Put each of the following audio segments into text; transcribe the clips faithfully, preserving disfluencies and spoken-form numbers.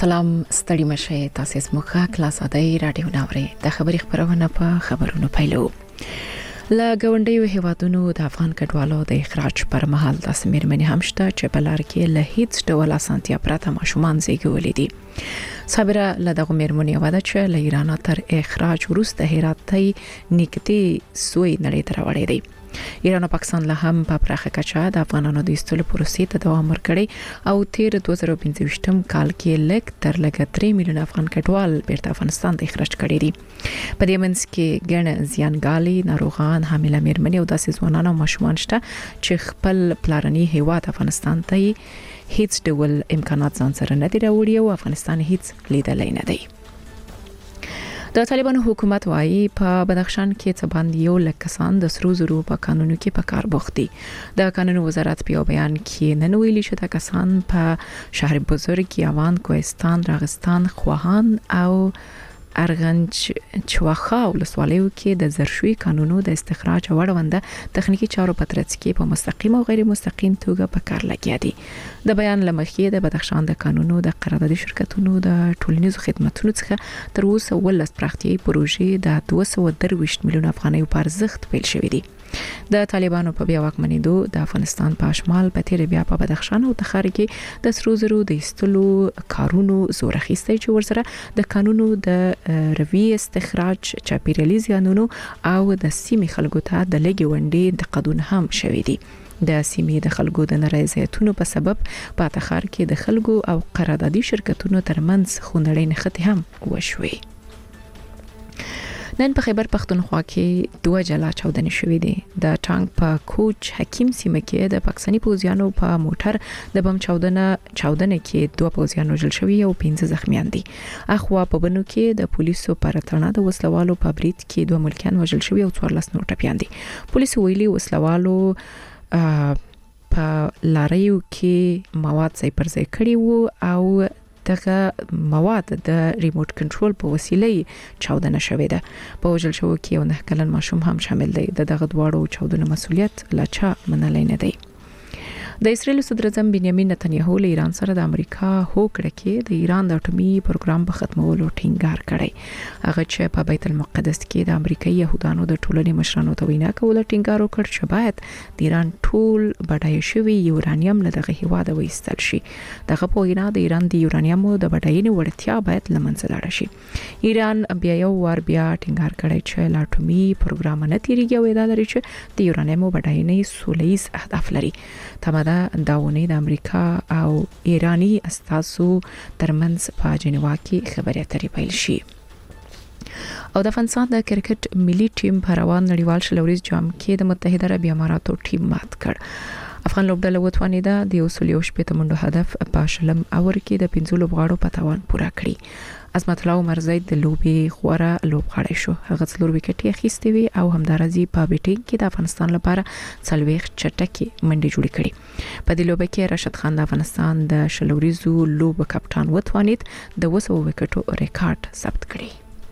سلام ستړي مشه تاسو زموږه کلاس ادای رادیو ناوړي د خبري خبرونه په خبرونو پیلو لا غونډیو هیوادونو د افغان کډوالو د اخراج پر مهال د سمیرمنې همشته چې بلار کې له هیڅ ډول اسانتیا پرته ماشومان زیږولې دي صابره له دغه میرمنې وعده چې له ایران تر اخراج وروسته هرات ته نږدې سوی نړۍ ته راوړې دي ایران او پاکستان له هم په پراخه کچه د افغانانو د ایستلو پروسې ته دوام ورکړي او تیر دوه زره پنځه کال کې لږ تر لږه درې میلیون افغان کډوال بیرته افغانستان ته اخراج کړي دي په دې منځ کې ګڼ زیانګالي ناروغان حامله میرمنې او داسې ځوانان او ماشومان شته چې خپل پلارني هیواد افغانستان ته هیڅ ډول امکانات ځان سره نه دی راوړي او افغانستان هیڅ لیدلای نه دی د طالبانو حکومت وايي په بدخشان کې څه باندې یو لک کسان د سرو زرو په قانونو کې په کار بوخت دي د قانونو وزارت په بیان کې نن ویلي چې د کسان په شهر بزرګ یوان کوهستان راغستان خواهان او ارغنج چوخا ولسوالیو کې د زرشوي قانونو د استخراج وړاندې تخنیکی چارو په ترڅ کې په مستقیم او غیر مستقیم توګه په کار لګیا دي د بیان لمخې د بدخشان د قانونو د قراردادي شرکتونو د ټولنیزو خدماتو څخه تر اوسه ولس پراختیايي پروژې د دوه سوه درویشت میلیون افغانۍ په ارزښت پیل شوې دي د طالبانو په بیا واکمنېدو د افغانستان په شمال په تیر بیا په بدخشان او تخار کې د سرو زرو د ایستلو کارونو زور اخیستی چې ورسره د قانونو د روي استخراج چاپیریالي زیانونو او د سیمې خلکو ته د لګي وندې د قانون هم شوې دي د سیمې د خلکو د نارضایتونو په سبب په تخار کې د خلکو او قراردادي شرکتونو ترمنځ خونړۍ نښتې هم وشوي نن په خیبر پختونخوا کې دوه جلا چاودنې شوې دي د ټانک په کوچ حکیم سیمه کې د پاکستاني پوځیانو په موټر د بم چاودنه چاودنه کې دوه پوځیان وژل شوي او پنځه زخمیان دي اخوا په بنو کې د پولیسو پرتړنه د وسلوالو په برید کې دوه ملکیان وژل شوي او څوارلس نور ټپيان دي پولیس ویلي وسلوالو په لاریو کې مواد ځای پر ځای کړي وو او دغه مواد د ریموټ کنټرول په وسیله چاودنه شوې ده په وژل شوو کې یو نه کلن ماشوم هم شامل دی د دغه دواړو چاودنو مسؤلیت لا چا منلای نه دی د اسرائیل صدر اعظم بنیامین نتنیاهو له ایران سره د امریکا هوکړه کې د ایران د اټومي پروګرام په ختمولو ټینګار کړی هغه چې په بیت المقدس کې د امریکایي يهودانو د ټولنې مشرانو ته وینا کوله ټینګار وکړ چې باید د ایران ټول بډای شوی یورانیم له دغه هیواد وایستل شي دغه په وینا د ایران د یورانیم د بډاینې وړتیا باید لمنځه لاړه شي ایران بیا یو ور بیا ټینګار کړی چې د اټومي پروګرام نه تیریږي او دا لري چې د یورانیم بډاینې سولهییز اهداف لري تماده داونی د امریکا او ایرانی استازو ترمنځ په جنیوا کې خبرې اترې پیل شي او د افغانستان د کرکټ ملي ټیم په روان نړیوال شلوريز جام کې د متحده عرب اماراتو ټیم مات کړ افغان لوبډله وتوانیده د یو سل یو شپږ منډو هدف په شلم اور کې د پنځو لوبغاړو په توان پوره کړی عظمت الله عمر زید د لوبي خوره لوبغاړی شو هغه څلور وکټي اخیستي وي او همدارزي په بیټینګ کې د افغانستان لپاره څلويخ چټکي منډي جوړې کړې په دې لوبه کې راشد خان د افغانستان د شلوريزو لوب کپټان وتوانید د وسو وکټو ریکارډ ثبت کړی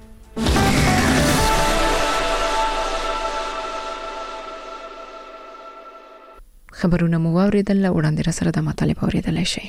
خبرونه مو اوریدل وړاندې را سره د مطالب اوریدل شي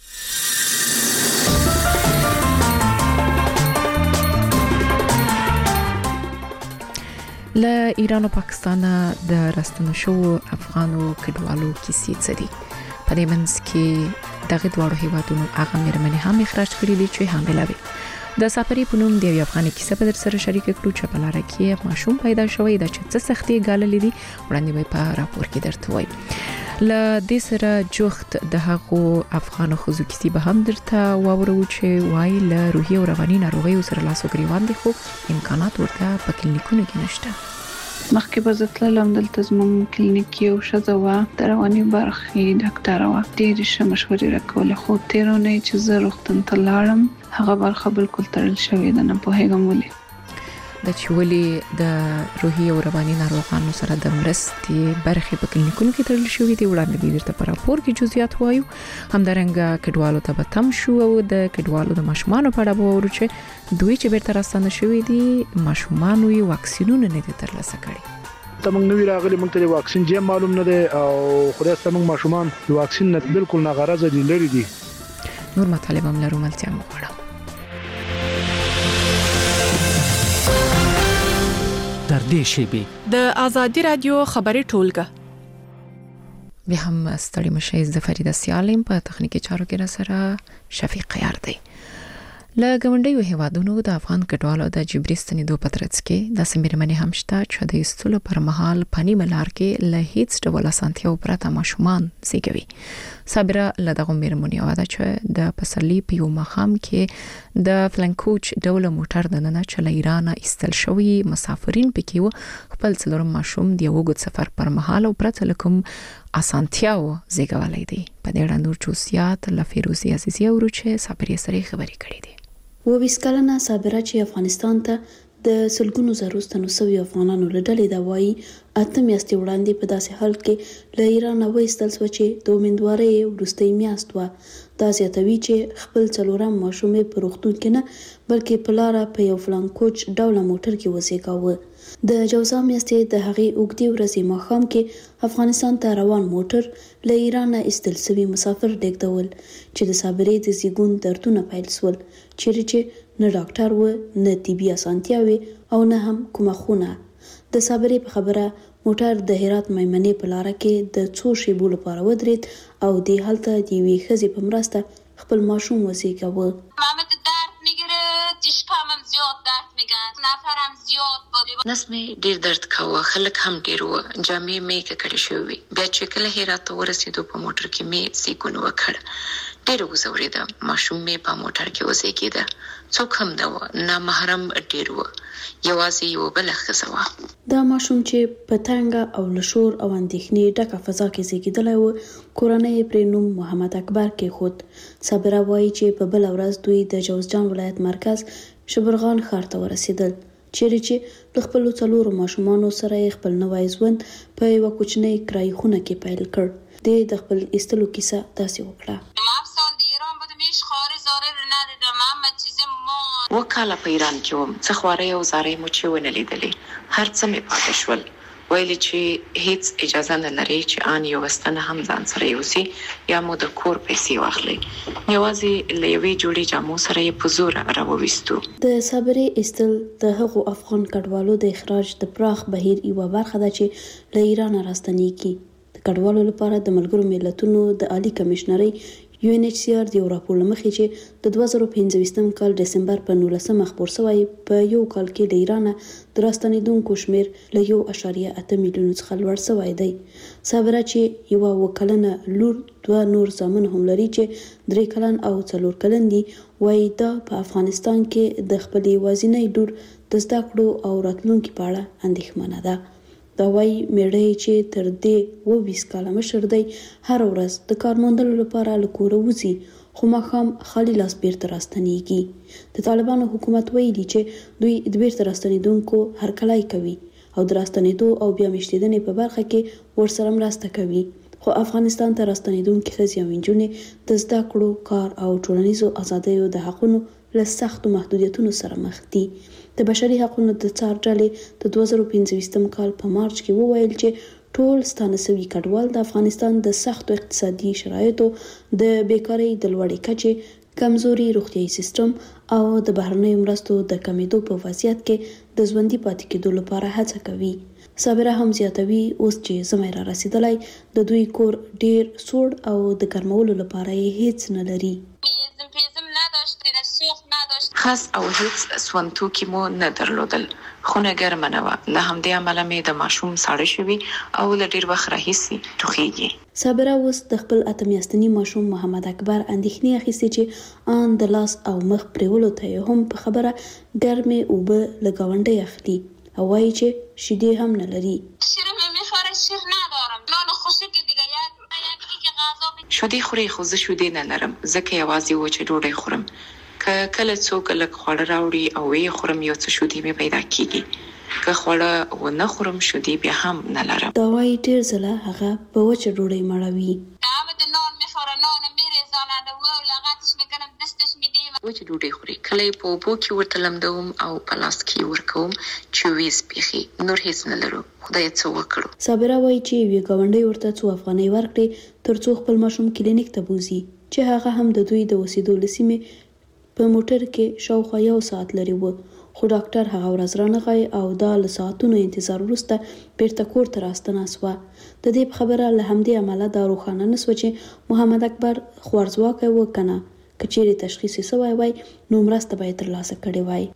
له ایران او پاکستان د راستنو شو افغانو کډوالو کیسې څه دي په دې منځ کې دغه دوه هیوادونو هغه میرمنې هم اخراج کړي دي چې حامله وي د سفرې په نوم د یو افغاني کیسه په در سره شریک کړو چې په لار کې ماشوم پیدا شوی د چې څه سختي ګاللې دي وړاندې به په راپور کې درته وایي ل دې سره جوخت د هغو افغانو خزو کیسې به هم درته واورو چې وای له روحي او رواني ناروغیو سره لاسو ګریوان دي خو امکانات ورته په کلینیکونو کې نشته مخکې به زه لم دلته زموږ کلینیک یو ښځه وه د رواني برخې ډاکټره وه ډېرې ښه مشورې راکولې خو تېره اونۍ چې زه روغتون ته لاړم هغه برخه بالکل تړل شوې ده نه پوهېږم ولې د چولې د روحي او رواني ناروغانو سره د مرستې برخې په کلینیکونو کې تړل شوې دي وړاندې به درته په راپور کې جزئیات وایو همدارنګه کډوالو ته به تم شو او د کډوالو د ماشومانو په اړه به وورو چې دوی چې بیرته راستنه شوي دي ماشومانو یې واکسینونه نه دي ترلاسه کړي ته موږ نوی راغلي موږ ته واکسین جې معلوم نه دی او خدای ستاسو موږ ماشومان د واکسین نه بالکل نه غرض دي لري دي نور مطالب هم لرو ملتیا مغواړم. در دې شیبې د آزادي رادیو خبري ټولګه بیا هم ستړي مشه ز فریده سیالم په تخنیکی چارو کې را سره شفیق یار دی. له ګوندیو هیوادونو د افغان کډوالو د جبري ستنېدو په ترڅ کې د سمیرمنې همشته چې د استلو پر مهال پنی ملار کې له هیڅ ډول اسانتیاو پرته ماشومان زیږوي. صابره له دغه میرمنې واده چې د پسرلی په یو مخام کې د فلنکوچ ډول موټر د نن چې له ایران ایستل شوی مسافرین پکې و خپل څلورم ماشوم د یو غوډ سفر پر مهال او پرته لکم اسانتیاو زیږولای دی. په دې اړه نور چوسیات له فیروزی عزیزی اوروچه صابرې سره خبرې کړې دي. و بیس کلنه صابره چې افغانستان ته د سلګونو زرو ستنو سوي افغانانو له ډلې د وایي اته میاشتې وړاندې په داسې حال کې له ایران وایستل شو چې د امیندوارۍ وروستۍ میاشت وه. دا زیاتوي چې خپل څلورم ماشوم په روغتون کې نه بلکې په لاره په یو فلانکوچ ډوله موټر کې وزېږاوه. د جوزا میاشتې د هغې اوږدې ورځې ماښام کې افغانستان ته روان موټر له ایران ایستل شوي مسافر لیږدول چې د صابرې د زیږون دردونه پیل شول، چیرې چې نه ډاکټر و، نه طبي اسانتیاوې او نه هم کومه خونه. د صابرې په خبره موټر د هرات میمنې په لاره کې د څو شیبو لپاره ودرېد او دې هلته د یوې ښځې په مرسته خپل ماشوم وزېږاوه. نس مې ډیر درد کاوه، خلک هم ډیر و، جامې مې ککړې شوې. بیا چې کله هرات ته ورسېدو په موټر کې مې سیکون وکړ، ډیر وزوریده. ماشوم مې په موټر کې وزېږیده، څوک هم نه و، نه محرم ډیر و، یوازې یو بل ښځه وه. دا ماشوم چې په تنګه او له شور او اندېښنې ډکه فضا کې زېږېدلی و، کورنۍ یې پرې نوم محمد اکبر کېښود. صابره وایي چې په بله ورځ دوی د جوزجان ولایت مرکز شبرغان ښار ته ورسېدل، چیرې چې له خپلو څلورو ماشومانو سره یې خپل نوی ژوند په یوه کوچنۍ کرایي خونه کې پیل کړ. دې د خپل ایستلو کیسه داسې وکړه. و کاله په ایران کې وم، څه خوارۍ او زارۍ مو چې ونه لیدلې، هر څه مې پاتې شول. ویلې چې هیڅ اجازه نه لري چې آن یو ستنه هم ځان سره یوسي یا مو د کور پیسې واخلي. یوازې له یوې جوړې جامو سره یې په زوره راوویستو. د صابرې ایستل د هغو افغان کډوالو د اخراج د پراخ بهیر یوه برخه ده چې له ایران راستنیږي. د کډوالو لپاره د ملګرو ملتونو د عالی کمشنرۍ یو ان ایچ سی آر د یو راپور له مخې چې د دوه زره پنځه کال ډسمبر په نولسمه خپور شوی، په یو کال کې د ایران د راستنېدونکو شمیر له یو اعشاریه اته میلیونو څخه لوړ شوی دی. صابره چې یوه اووه کلنه لور، دوه نور زامن هم لري چې درې کلن او څلور کلن دي، وایي دا په افغانستان کې د خپلې یوازینۍ لور د زده کړو او راتلونکي په اړه اندېښمنه ده. دا وایي میړه چې تر دې اووه ویشت کاله مشر دی هره ورځ د کار موندلو لپاره له کوره وځي، خو ماښام خالي لاس بیرته راستنیږي. د طالبانو حکومت ویلي چې دوی د بیرته راستنېدونکو هرکلی کوي او د راستنېدو او بیا میشتېدنې په برخه کې ورسره مرسته کوي، خو افغانستان ته راستنېدونکي ښځې او نجونې د زده کړو، کار او ټولنیزو ازادیو د حقونو له سختو محدودیتونو سره مخ دي. د بشري حقونو د څار ډلې د دوه زره پنځه کال په مارچ کې وویل چې ټول ستانه شوي کډوال د افغانستان د سختو اقتصادي شرایطو، د بیکارۍ د لوړې کچې، کمزوري روغتیايي سیستم او د بهرنیو مرستو د کمېدو په وضعیت کې د ژوندي پاتې کېدو لپاره هڅه کوي. صابره هم زیاتوي اوس چې ژمی را رسېدلی، د دوی کور ډیر سوړ او د ګرمولو لپاره یې هیڅ نه لري. خاص او هیڅ سون توکي مو نه درلودل، خونه ګرمه نه وه، له همدې امله مې د ماشوم ساړه شوي او له ډیر وخت راهیسې ټوخیږي. صابره اوس د خپل اته میاشتني ماشوم محمد اکبر اندېښنې اخیستې چې آن د لاس او مخ پریولو ته یې هم په خبره ګرمې اوبه له ګاونډۍ اخلي او وایي چې شیدې هم نه لري. شیدې خوري خو زه شیدې نه لرم، ځکه یوازې وچه ډوډۍ خورم. که کله څوک لږ خواړه راوړي او ویې خورم، یو څه شیدې مې پیدا کېږي. که خواړه ونه خورم، شیدې بیا هم نه لرم. دا وایي ډېر ځله هغه په وچه ډوډۍ مړوي. وچه ډوډۍ خوري، کله یې په اوبو کې ورته لمدوم او په لاس کې ورکوم چې ویې سپېښي، نور هیڅ نه لرو. خدای څه وکړو. صابره وایي چې یوې ګاونډۍ ورته څو افغانۍ ورکړې تر څو خپل ماشوم کلینیک ته بوزي. چې هغه هم د دوی د اوسېدو له سیمې په موټر کې شاوخوا یو ساعت لرې و، خو ډاکټر هغه ورځ رانغی او دا له ساعتونو انتظار وروسته بیرته کور ته راستنه سوه. د دې په خبره له همدې امله دا روښانه نه سوه چې محمد اکبر خوارځواکی و که نه. که چیرې تشخیص یې سوی وای نو مرسته به یې ترلاسه کړې وای.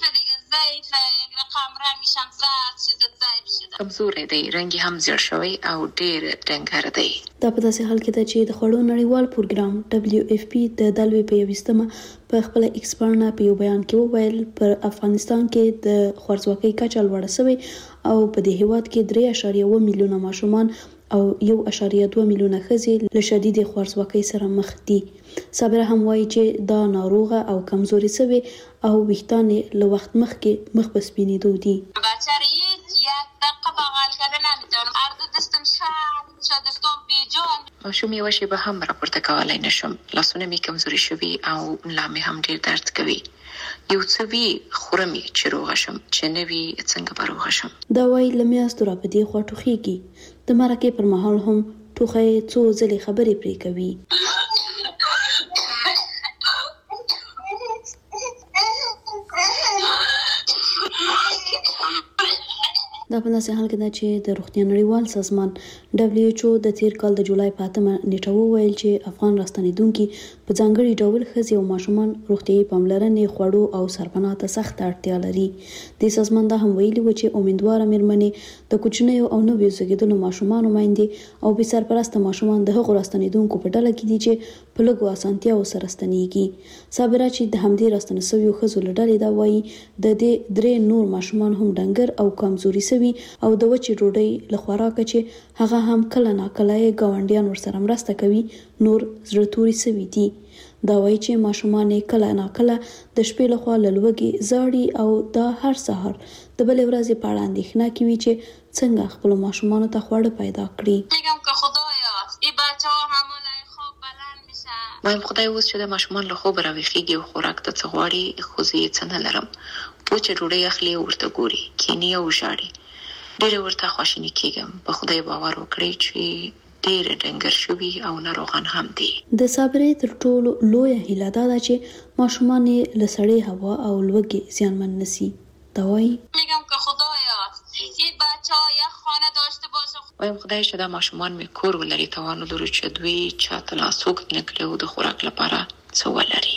کمزوری دی، رنګ هم زیړ شوی او ډیر ډنګر دی. دا په داسې حال کې ده چې د خوړو نړیوال پروګرام دبلیو اف پی د دلوي په یویشتمه په خپل ایکس باندې په یو بیان کې وویل پر افغانستان کې د خوارځواکۍ کچه لوړه شوې او په دې هیواد کې درې اعشاریه اووه میلیونه ماشومان او یو اعشاریه دوه میلیونه ښځې له شدید خوارځواکۍ سره مخ دي. صابره هم وایي چې دا ناروغه او کمزوري شوې او ویښتان یې له وخت مخکې مخ په سپینېدو دي. ماشوم یوه شیبه هم راپورته کولی نشم، لاسونه مې کمزوري شوي او ملا مې هم ډیر درد کوي. یو څه وي خورم یې چې روغه شم، چې نه وي څنګه به روغه شم. دا وایي له میاشتو راپدې خوا ټوخیږي. د مرکې پر مهال هم ټوخی څو ځلې خبرې پرې کوي. دا په داسې حال کې ده چې د روغتیا نړیوال سازمان دبلیو ایچ او د تیر کال د جولای په اتمه نیټه وویل چې افغان راستنېدونکي په ځانګړي ډول ښځې او ماشومان روغتیایي پاملرنې، خوړو او سرپناه ته سخته اړتیا لري. د سازمان دا هم ویلي و چې امیدواره مېرمنې د کوچنیو او نویو زېږېدلو ماشومانو میندې او بې سرپرسته ماشومان د هغو راستنېدونکو په ډله کې دي چې په لږو اسانتیاوو سره ستنېږي. صابره چې د همدې راستنه شویو ښځو له ډلې دا وایي د دې درې نور ماشومان هم ډنګر او کمزوري شوي او د وچې ډوډۍ له خوراکه چې هغه هم کله ناکله یې ګاونډیان ورسره مرسته کوي نور زړه توري شوي دي. دا وایي چې ماشومان یې کله ناکله د شپې لخوا له لوږې زاړي او دا هر سهار د بلې ورځې په اړه اندېښنه کوي چې څنګه خپلو ماشومانو ته خواړه پیدا کړي. وایم خدای اوس چې د ماشومان له خوبه راویښېږي او خوراک ته څه غواړي، خو زه یې څه نه لرم. وچې ډوډۍ اخلي او ورته ګوري، کیني او ژاړي. ډېره ورته خواشیني کېږم. په خدای باور وکړئ چې ډېره ډنګر شوي او ناروغان هم دي. د صابرې تر ټولو لویه هیله دا ده چې ماشومان یې له سړې هوا او لوږې زیانمن نه سي. دا وایي وایم خدای چې دا ماشومان مې کور ولري، توان ولري چې دوی چاته لاس اوږد نه کړي او د خوراک لپاره څه ولري.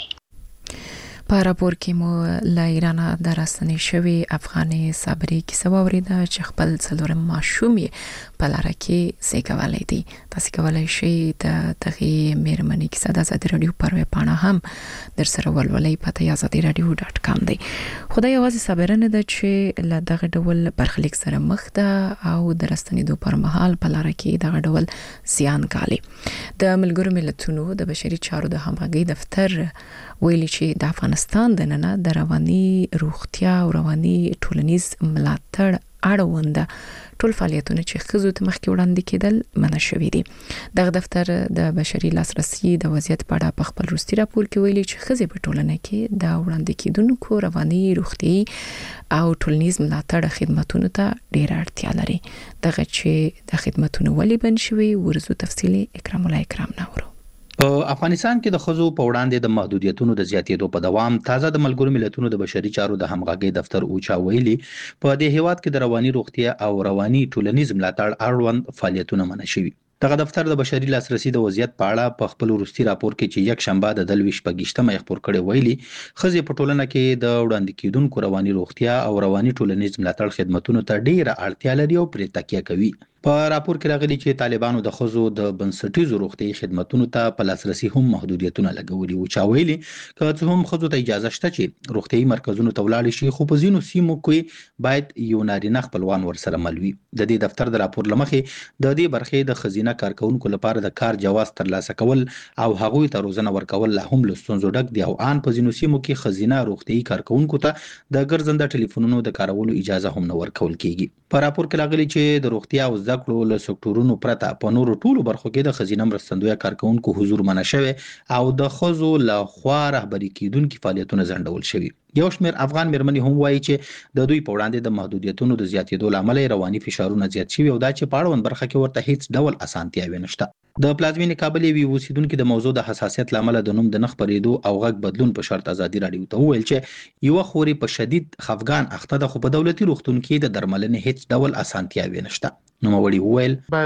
په راپور کې مو له ایرانه د راستنې شوې افغانې صابرې کیسه واورېده چې خپل څلورم ماشوم یې په لاره کې زیږولی دی. تاسې کولی شئ د دغې مېرمنې کیسه د ازادي راډیو پر ویب پاڼه هم در سره ولولئ. پته یې ازادي راډیو ډاټ کام دی. خو دا یوازې صابره نه ده چې له دغه ډول برخلیک سره مخ ده او د راستنېدو پر مهال په لاره کې دغه ډول زیان ګالي. د ملګرو ملتونو د بشري چارو د همغږۍ دفتر ویلي چې د افغانستان دننه د رواني روغتیا او رواني ټولنیز ملاتړ اړونده ټول فعالیتونه چې ښځو ته مخکې وړاندې کېدل منع شوي دي. دغه دفتر د بشري لاسرسي د وضعیت په اړه په خپل وروستي راپور کې ویلي چې ښځې په ټولنه کې د وړاندې کېدونکو رواني روغتیایي او ټولنیز ملاتړ خدماتونو ته ډېره اړتیا لري. دغه چې د خدماتونو ولې بند شوي ورزو تفصیلي اکرام الله اکرام نورو. په افغانستان کې د ښځو په وړاندې د محدودیتونو د زیاتېدو په دوام تازه د ملګرو ملتونو د بشري چارو د همغږۍ دفتر اوچا ویلي په دې هیواد کې د رواني روغتیا او رواني ټولنیز ملاتړ اړوند فعالیتونه منع شوي. دغه دفتر د بشري لاسرسي د وضعیت په اړه په خپل وروستي راپور کې چې یک شنبه د دلوي شپږیشتمه خپور کړی ویلي ښځې په ټولنه کې د وړاندې کېدونکو رواني روغتیا او رواني ټولنیز ملاتړ خدماتونو ته ډېره اړتیا لري او پرې تکیه کوي. په راپور کې راغلي چې طالبانو د ښځو د بنسټیزو روغتیایي خدماتونو ته په لاسرسي هم محدودیتونه لګولي وو. چا ویلي که څه هم ښځو ته اجازه شته چې روغتیایي مرکزونو ته ولاړ شي، خو په ځینو سیمو کې باید یو نارینه خپلوان ورسره مل وي. د دې دفتر د راپور له مخې د دې برخې د ښځینه کارکونکو لپاره د کار جواز ترلاسه کول او هغوی ته روزنه ورکول لا هم له ستونزو ډک دي او ان په ځینو سیمو کې ښځینه روغتیایي کارکونکو ته د ګرځنده ټلیفونونو د کارولو اجازه هم نه ورکول کیږي. په راپور کې راغلي چې د روغتیا او زده کړو له سکتورونو پرته په نورو ټولو برخو کې د ښځینه مرستندویه کارکونکو حضور منع شوی او د ښځو له خوا رهبري کیدونکي فعالیتونه ځنډول شوي. یو شمېر افغان مېرمنې هم وایي چې د دوی په وړاندې د محدودیتونو د زیاتېدو لامل رواني فشارونه زیات شوي او دا چې په اړوند برخه کې ورته هیڅ ډول اسانتیاوې نشته. د پلازمینې کابل یوې اوسیدونکو د موضوع د حساسیت لامل د نوم د نخ پرېدو او غږ بدلون په شرط ازادي راډیو ته وویل چې یو خوري په شدید خفګان اخته ده خو په دولتي روغتون کې د درملنې هیڅ ډول اسانتیاوې نشته. نو موري وویل با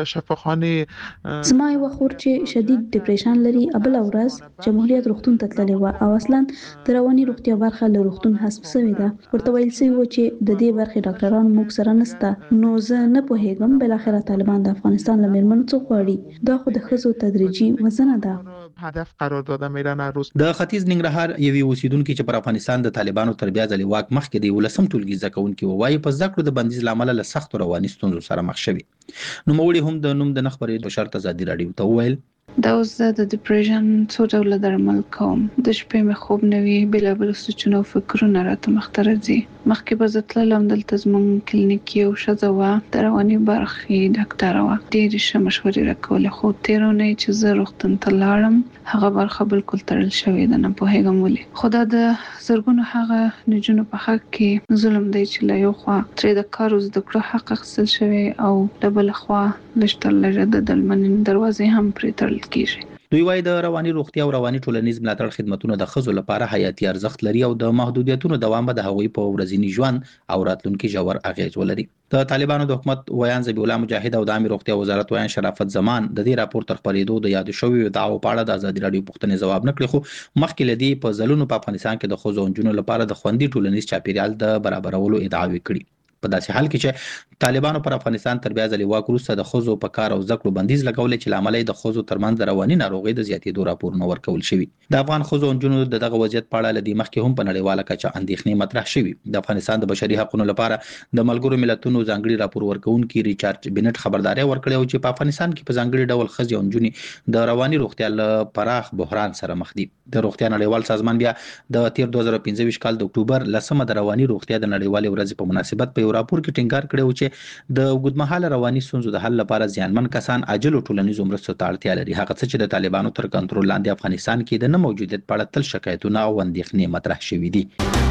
شفاخانه زما یو خور چې شدید ډیپریشن لري ابل ورځ جمهوریت روغتون ته تللی و او اصلا د رواني روغتیا برخه له روغتون حساب شوی ده. ورته ویل شوی و چې د دې برخې ډاکټران موږ سره نشته. نو زه نه پوهیږم بل اخر طالبان د افغانستان له میرمنو څخه غواړي. دا خو د خزو تدریجي وزنه ده. هدف قرار داده میرن روز. د ختیځ ننګرهار یوې اوسیدونکو چې پر افغانستان د طالبانو تر بیا ځلې واک مخکې دی ولسم ټولګي زکونکي وایي په زده کړو د بندیز لامل له سخت رواني ستونزو سره مخ شوي. نو موري هم د نوم د نخ پرېدو په شرط ازادي راډیو ته وویل دا اوس د ډیپریشن څو ډوله درمل کوم. د شپې مې خوب نه وي، بېلابېل سوچونه او فکرونه راته مخته راځي. مخکې به زه تللم، دلته زموږ کلینیک کې یو ښځه وه، د رواني برخې ډاکټره وه. ډېرې ښه مشورې راکولې، خو تېره اونۍ چې زه روغتون ته لاړم هغه برخه بالکل تړل شوې ده. نه پوهېږم ولې، خو دا د زرګونو هغه نجونو په حق کې ظلم دی چې له یو خوا ترې د کار زده کړو حق اخیستل شوی او له بله خوا لږ تر لږه د درملنې دروازې هم پرې تړل کیږي. دوی وايي د رواني روغتیا او رواني ټولنیز ملاتړ خدماتونه د ښځو لپاره حیاتي ارزښت لري او د محدودیتونو دوام به د هغوی په ورځني ژوند او راتلونکي ژور اغیز ولري. د طالبانو د حکومت ویان ذبیح الله مجاهد او د عامه روغتیا وزارت ویان شرافت زمان د دې راپور تر خپرېدو د یاد شویو دعوو په اړه د ازادي راډیو پوښتنې ځواب نه کړی، خو مخکې له دې په ځلونو په افغانستان کې د ښځو او نجونو لپاره د خوندي ټولنیز چاپیریال د برابرولو ادعاوې کړي. په داسې حال کې چې طالبانو پر افغانستان تر بیا ځلې واک وروسته د ښځو په کار او زده کړو بندیز لګولې چې لامل یې د ښځو ترمنځ د رواني ناروغۍ د زیاتېدو راپورونه ورکول شوي. د افغان ښځو او نجونو د دغه وضعیت په اړه له دې مخکې هم په نړیواله کچه اندېښنې مطرح شوي. د افغانستان د بشري حقوقو لپاره د ملګرو ملتونو ځانګړي راپور ورکوونکي ریچارډ بینټ خبرداري ورکړې او چې په افغانستان کې په ځانګړي ډول ښځې او نجونې د رواني روغتیا له پراخ بحران سره مخ دي. د روغتیا نړیوال سازمان بیا د تیر دوه زره پنځه ویشت کال د اکتوبر لسمه د رواني روغتیا د نړیوالې ورځې په مناسبت په یو راپور کې ټینګار کړی و چې د اوږدمهاله رواني ستونزو د حل لپاره زیانمن کسان عاجل ټولنیزو مرستو ته اړتیا لري. هغه څه چې د طالبانو تر کنټرول لاندې افغانستان کې د نه موجودیت په اړه تل شکایتونه او اندېښنې مطرح شوي دي.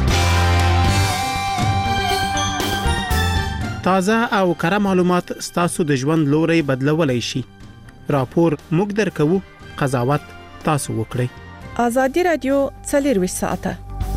تازه او کره معلومات ستاسو د ژوند لوري بدلولای شي. راپور موږ درکوو، قضاوت تاسو وکړئ. ازادي راډیو څلور ساعته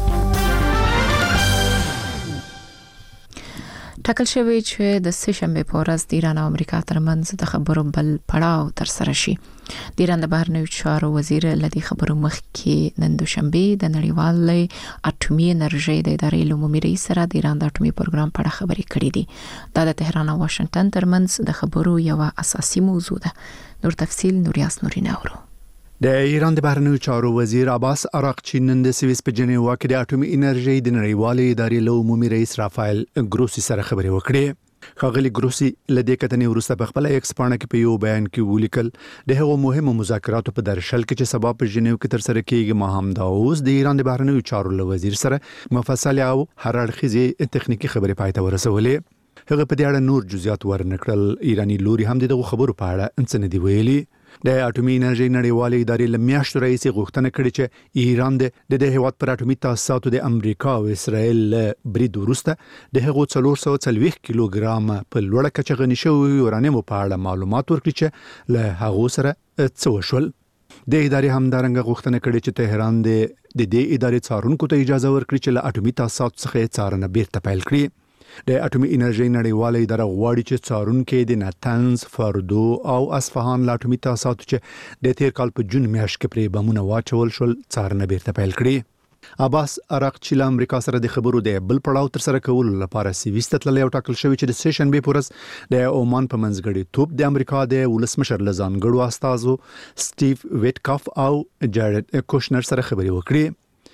ټاکل شوی چې د سه شنبه په ورځ د ایران او امریکا ترمنځ د خبرو بل پړاو تر سره شي. د ایران د بهرنیو چارو وزیر لدی خبرو مخکې نن دوشنبه د نړیوالې اټومي انرژي د ادارې عمومي رئیس سره د ایران د اټومي پروګرام په اړه خبرې کړې دي. دا د تهران او واشنگټن ترمنځ د خبرو یو اساسي موضوع ده. نور تفصيل نوریاس نورین اورو. د ایران د بهرنیو چارو وزیر عباس اراغچی نن د سویس په جنیوا کې د اټومي انرژي د نړیوالې ادارې عمومي رئیس رافایل ګروسی سره خبرې وکړې. ښاغلي ګروسی لدې کتنې وروسته په خپل ایکس پاڼه کې په یو بیان کې ولیکل د هغو مهمو مذاکراتو په درشل کې چې سبا په جنیو کې تر سره کېږي ما هم دا اوس د ایران د بهرنیو چارو وزیر سره مفصل او هر اړخیزه تخنیکی خبرې پای ته ورسولې. هغه په دې اړه نور جزئیات ورنکړل. ایرانی لوري هم دغه خبرو په اړه انڅ نه دی ویلي. د اټومي انرژي نړیوالې ادارې لمیاشتو رئیس غوښتنه کړې چې ایران د د هیواد پر اټومي تاسیساتو د امریکا او اسرائیل برید وروسته د هغو څلور سوه څلوېښت کیلوګرام په لوړه کچه غني شوی یورانیم په اړه معلومات ورکړي چې له هغو سره څه وشول. د ادارې همدارنګه غوښتنه کړې چې تهران د دې ادارې څارونکو ته اجازه ورکړي چې له اټومي تاسیساتو څخه څارنه بیرته پیل کړي. د اټومي انرژي نړیوالې اداره غواړي چې څارونکو د ناتنز، فردو او اصفهان له اټومي تاسیساتو چې د تیر کال په جون میاشت کې پرې بمونه واچول شول څارنه بیرته پیل کړي. عباس اراغچی له امریکا سره د خبرو د بل پړاو تر سره کولو لپاره سویس ته تللی او ټاکل شوی چې د سه شنبه په ورځ د عمان په منځګړي توپ د امریکا د ولسمشر لزانګړو استازو سټیو ویټکاف او جارډ کوشنر سره خبرې وکړي.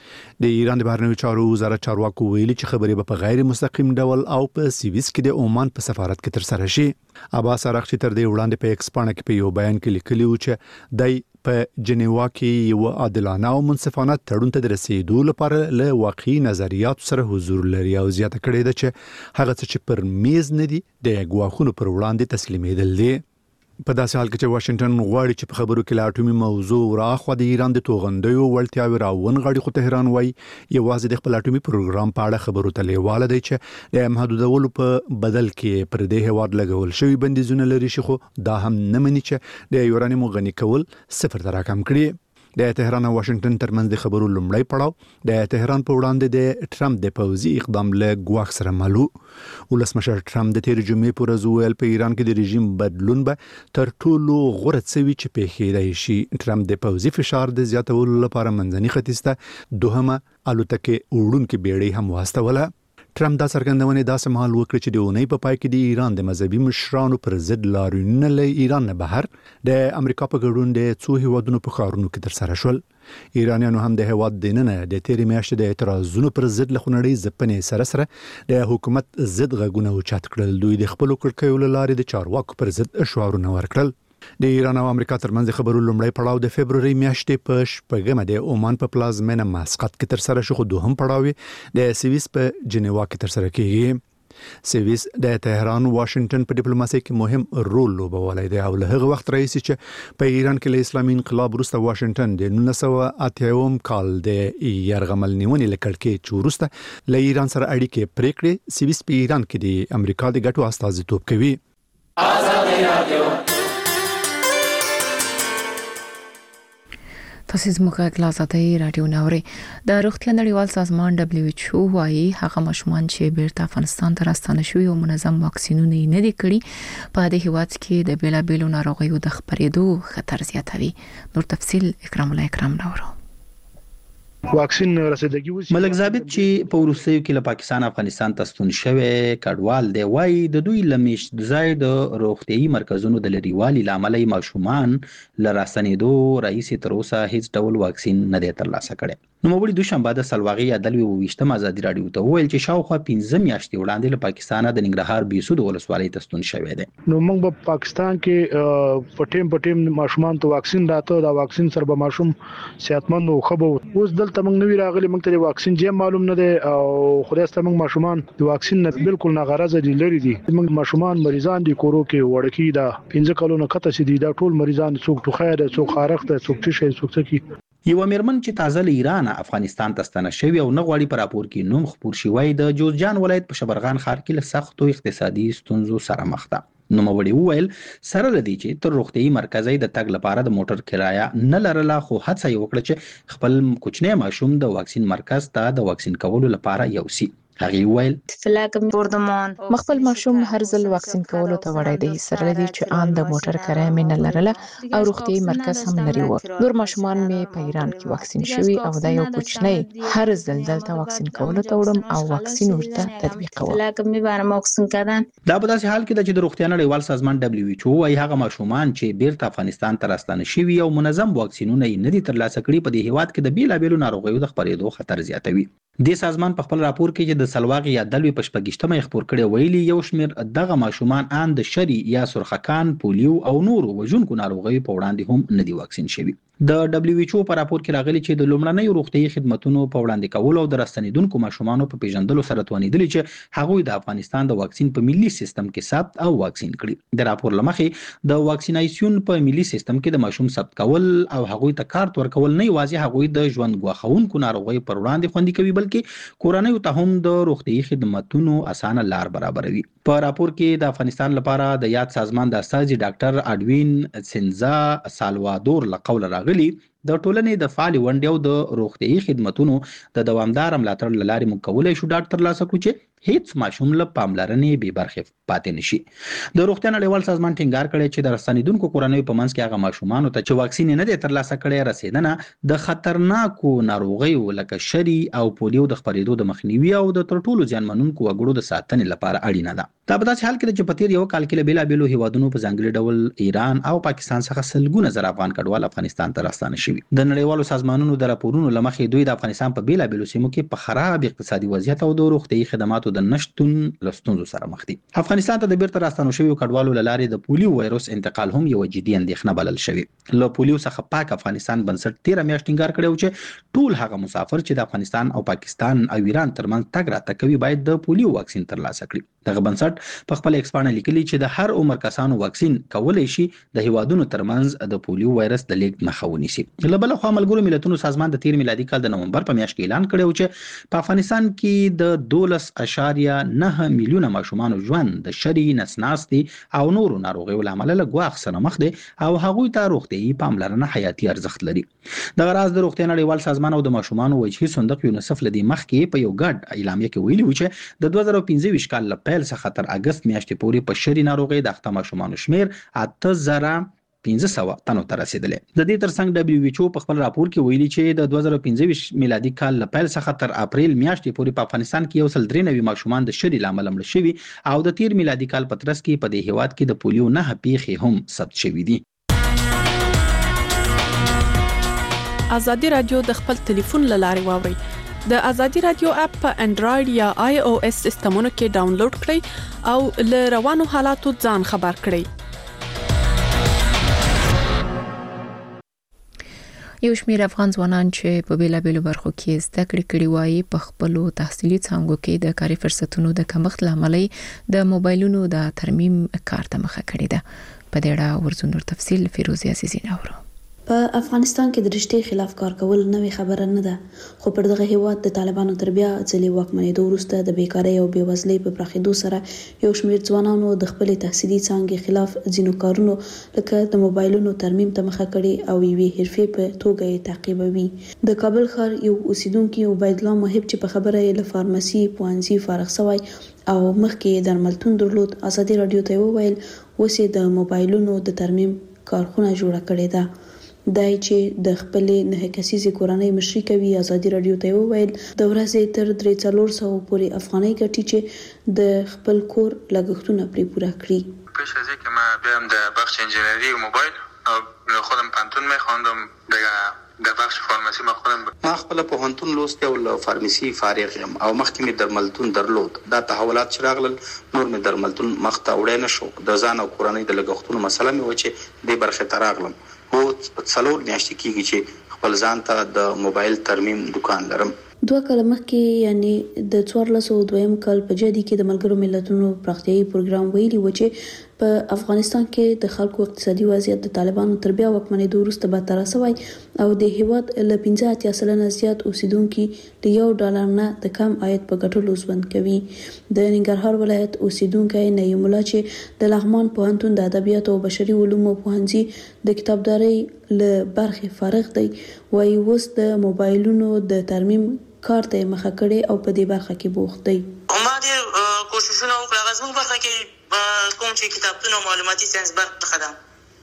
د ایران د بهرنیو چارو وزارت چارواکو ویلي چې خبرې به په غیر مستقیم ډول او په سویس کې د عمان په سفارت کې تر سره شي. عباس اراغچی تر دې وړاندې په ایکس پاڼه کې په یو بیان کې لیکلی و چې دای په جنیوا کې یو عادلانه او منصفانه تړون ته رسیدو لپاره له واقعي نظریات سره حضور لري او زیاته کړې ده چې هغه څه چې پر میز نه دي د ګواښونو پر وړاندې تسلیمېدل دي. په داسې حال کې چې واشنگټن غواړي چې په خبرو کې لا اټومي موضوع راخوا د ایران د توغندیو وړتیاوې راونغاړي، خو تهران وایي یوازې د خپل اټومي پروګرام په اړه خبرو ته لیواله دی چې د محدودولو په بدل کې پر دې هیواد لګول شوی بندیزونه لري، خو دا هم نه مني چې د یورانیم غني کول صفر ته راکم کړي. د تهران او واشنگټن ترمنځ د خبرو لومړی پړاو د تهران په وړاندې د ټرمپ د پوځي اقدام له ګواښ سره مالو. ولسمشر ټرمپ د تیر جمعې پر ورځ ویل په ایران کې د رژیم بدلون به تر ټولو غوره څه چې پیښیدای شي. ټرمپ د پوځي فشار د زیاتولو لپاره منځني ختیځ ته دوهمه الوتکې وړونکې بیړۍ هم واستوله. ټرمپ دا څرګندونه داسې مهال وکړه چې د اونۍ په پای کې د ایران د مذهبي مشرانو پر ضد لاریونونه له ایران نه بهر د امریکا په ګډون د څو هیوادونو په ښارونو کې ترسره شول. ایرانیانو هم د هیواد دننه د تیرې میاشتې د اعتراضونو پر ضد له خونړۍ ځپنې سره سره د حکومت ضد غږونه اوچت کړل. دوی د خپلو کړکیو له لارې د چارواکو پر ضد شعارونه ورکړل. د ایران او امریکا ترمنځ د خبرو لومړی پړاو د فبروري میاشتې په شپږمه د عمان په پلازمینه مسقط کې ترسره شو، خو دوهم پړاو د سویس په جنیوا کې ترسره کیږي. سویس د تهران واشنگټن په ډیپلوماسي کې مهم رول لوبولی دی او له هغه وخت راهیسې چې په ایران کې له اسلامي انقلاب وروسته واشنگټن د نولس سوه اتیا کال د یرغمل نیونې له کړکۍ چې وروسته له ایران سره اړیکې پرې کړې، سویس په ایران کې د امریکا د ګټو استازیتوب کوي. تاسو زموږه کلاساتي رادیو ناوري. د روغتیا نړیوال سازمان دبليو ایچ او وايي هغه ماشومان چې بیرته افغانستان ته راستانه شوي او منظم واکسینونه نه دي کړي په دې هیواد کې د بیلابیلو ناروغیو د خپرېدو خطر زیاتوي. نور تفصيل اکرام الله اکرام نورو. واکسین رسیدګي وسی ملک ثابت چې په وروستیو کې له پاکستان افغانستان ته ستون شوی کډوال دی وایي د دوی لمیش ځای د روغتيایي مرکزونو د لريوالي لامل ماشومان لراستنېدو رئیس تر اوسه هیڅ ډول واکسین نه دی ترلاسه کړی. نو مبړي دوشنبه د سلواغي عدالوي وویشتم ازادي رادیو ته ویل چې شاوخوا پنځه میاشتې وړاندې له پاکستانه د ننګرهار بیسود ولسوالۍ ته ستون شوی دی. نو موږ په پاکستان کې پټیم پټیم ماشومان ته واکسین راته دا واکسین سره به ماشوم صحتمند او خبو. اوس دلته موږ نوی راغلي، موږ ته واکسین جې معلوم نه دی او خدای ستاسو موږ ماشومان د واکسین نه بالکل نه غرض دي لري دي. موږ ماشومان مریضان دي کورو کې وړکی دا پنځه کلونو کته سي دي دا ټول مریضان څوک ټوخه ده څوک خارخ ده څوک تشه څوک څکی. یو میرمن چې تازه له ایران افغانستان ته ستنه شوی او نه غواړي پر راپور کې نوم خبر شوی د جوزجان ولایت په شبرغان ښار کې له سختو اقتصادي ستونزو سره مخ ده. نو مبړي وویل سره لدی چې تر روغتيایي مرکزي د تګ لپاره د موټر کرایه نه لرله، خو هڅه یې وکړه چې خپل کوچنی ماشوم د واکسین مرکز ته د واکسین کولو لپاره یوسي. هغه ویل مخبل ماشوم هر ځل واکسین کولو ته وړای دی، سره لدی چې ان د موټر کرایه مې نه لرله او روغتيایي مرکز هم لري و. نور ماشومان مې په ایران کې واکسین شوي او دا یو کوچنی هر ځل دلته واکسین کولو ته وړم او واکسین ورته تطبیق کوم. دا په داسې حال کې د چې د روغتیا نړیوال سازمان دبليو ایچ او وايي هغه ماشومان چې بیرته افغانستان ته راستانه شوي او منظم واکسینونه یې نه دي ترلاسه کړي په دې هیواد کې د بیلابیلو ناروغیو د خپرېدو خطر زیاتوي. د سازمان په خپل راپور کې چې د سلواغي یا دلوي په شپږشتمه خبر کړي ویلي یو شمیر دغه ماشومان ان د شری یا سرخکان، پولیو او نورو وژونکو ناروغیو په وړاندې هم نه دي واکسین شوي. د دبليو ایچ او په راپور کې راغلي چې د لومړنۍ روغتيایي خدماتو په وړاندې کولو او د راستنیدونکو ماشومانو په پیژندلو سره توانیدل چې هغوی د افغانستان د واکسین په ملي سیستم کې ثبت او واکسین کړي. د راپور لمخې د واکسیناسیون په ملي سیستم کې د ماشوم ثبت کول او هغوی ته کارت ورکول نه یوازې هغوی د ژوند غواخونکو ناروغیو پر وړاندې خوندي کوي بلکې کورنۍ ته هم د روغتيایي خدماتو اسانه لار برابروي. په راپور کې د افغانستان لپاره د یاد سازمان د استاذ ډاکټر اډوین سنزا سالوادور لقول راغلي د ټولنې د فعال ونډې او د روغتيایي خدماتو د دوامدار ملاتړ لارې مکولای شو ډاکټر ترلاسه کړو چې هیڅ ماشوم له پاملرنې بې برخې پاتې نشي. د روغتیا نړیوال سازمان ټینګار کړی چې د راستنیدونکو کورنیو په منځ کې هغه ماشومان ته چې واکسین نه دي ترلاسه کړي رسیدنه د خطرناکو ناروغیو لکه شری او پولیو د خپرېدو د مخنیوي او د تر ټولو زیانمنونکو وګړو د ساتنې لپاره اړینه ده. دا په داسې حال کې چې په تیر یو کال کې له بیلابیلو هیوادونو په ځانګړي ډول ایران او پاکستان څخه سلګونه زره افغان کډوال افغانستان ته راستانه شوي. د نړیوالو سازمانونو د راپورونو لمخې دوی د افغانستان په بیلابیلو سیمو کې په خراب اقتصادي وضعیت او د روغتيایي خدماتو د نشټون لستونزو سره مخ دي. افغانستان ته د بیرته راستانو شویو کډوالو لارې د پولیو وایروس انتقال هم یو جدي اندېښنه بلل شوی. له پولیو څخه پاک افغانستان بنسټ تیر میاشت ټینګار کړی چې ټول هغه مسافر چې د افغانستان او پاکستان او ایران ترمنځ تګ راتګ کوي باید د پولیو واکسین ترلاسه کړي. دغه بنسټ په خپل ایکس باندې لیکلي چې د هر عمر کسانو واکسین کولای شي د هیوادونو ترمنځ د پولیو وایرس د لیږد مخه ونیسي. له بل خوا ملګرو ملتونو سازمان د تیر میلادي کال د نومبر په میاشت کې اعلان کړی چې په افغانستان کې د دولس اشاریه نه میلیونه ماشومان ژوند د شری نسناستي او نورو ناروغیو لامل له ګواښ سره مخ دي او هغوی ته روغتيایي پاملرنه حیاتي ارزښت لري. د غراز د روغتیا نړیوال سازمان او د ماشومان وجهي صندوق یونیسف لدی مخ کې په یو ګډ اعلامیه کې ویلي و چې د دوه زره پنځه کال له پیل څخه تر اگست میاشتې پورې په شری ناروغي د اخته ماشومان شمیر اته زره پنځه سوه تنو ته رسیدلې. د دې ترڅنګ دبليو ایچ او په خپل راپور کې ویلي چې د دوه زره پنځه میلادي کال له پیل څخه تر اپریل میاشتې پورې په افغانستان کې یو سل درې نوي ماشومان د شری لامل مړ شوي او د تیر میلادي کال په ترڅ کې په دې هیواد کې د پولیو نه پیښې هم ثبت شوي دي. ازادي رادیو د خپل ټلیفون له لارې واوري. د ازادي رادیو اپ په انډراید یا آی او اس سیستمونو کې ډاونلوډ کړئ او له روانو حالاتو ځان خبر کړئ. یو شمېر افغان ځوانان چې په بیلابېلو برخو کې زده کړې کړې وایي په خپلو تحصیلي څانګو کې د کاري فرصتونو د کمښت لامل د موبایلونو د ترمیم کار ته مخه کړې ده. په دې اړه ورځو نور تفصیل فیروزه عزیزی نورو. په افغانستان کې د رښتې خلاف کار کول نوې خبره نه ده، خو پر دغه هیواد د طالبانو تر بیا ځلې واکمنېدو وروسته د بیکارۍ او بېوزلۍ په پراخېدو سره یو شمېر ځوانانو د خپلې تحصیلي څانګې خلاف ځینو کارونو لکه د موبایلونو ترمیم ته مخه کړې او یوې حرفې په توګه یې تعقیبوي. د کابل ښار یو اوسیدونکي عبیدالله محب چې په خبره یې له فارمسي پوهنځي فارغ شوی او مخکې درملتون درلود، ازادي رادیو ته وویل اوس یې د موبایلونو د ترمیم کارخونه جوړه کړې ده. دای چې د خپلې نه کسیزې کورنۍ مشري کوي، ازادي رادیو ته وویل د ورځې تر درې څلور سوه پورې افغانۍ ګټي چې د خپل کور لګښتونه پرې پوره کړي. پیش از اینکه من بیام در بخش انجینری و موبایل خودم پانتون میخواندم در بخش فارمسی. ما خودم ما خپل پوهنتون لوستی او له فارمسي فارغ یم او مخکې مې درملتون درلود. دا تحولات چې راغلل نور مې درملتون مخ ته وړی نه شو. د ځان او کورنۍ د لګښتونو مسله مې و چې دې برخې ته راغلم. هو څلور میاشتې کېږي چې خپل ځان ته د موبایل ترمیم دکان لرم. دوه کاله مخکې یعنی د څوارلس سوه دویم کال په جدي کې د ملګرو ملتونو پراختیایي پروګرام ویلي و چې په افغانستان کې د خلکو اقتصادي وضعیت د طالبانو تر بیا واکمنېدو وروسته بدتر شوی او د هیواد له پنځه اتیا سلنه زیات اوسیدونکي د یو ډالر نه د کم عاید په ګټلو ژوند کوي. د ننګرهار ولایت اوسیدونکی نعیم الله چې د لغمان پوهنتون د ادبیاتو او بشري علومو پوهنځي د کتابدارۍ له برخې فارغ دی، وایي اوس د موبایلونو د ترمیم کار ته مخه کړي او په دې برخه کې بوخت دی. ما دې کوششونه وکړل غوښمن برخه کې کوم چې کتابتون او معلوماتي ساينس برخه ده.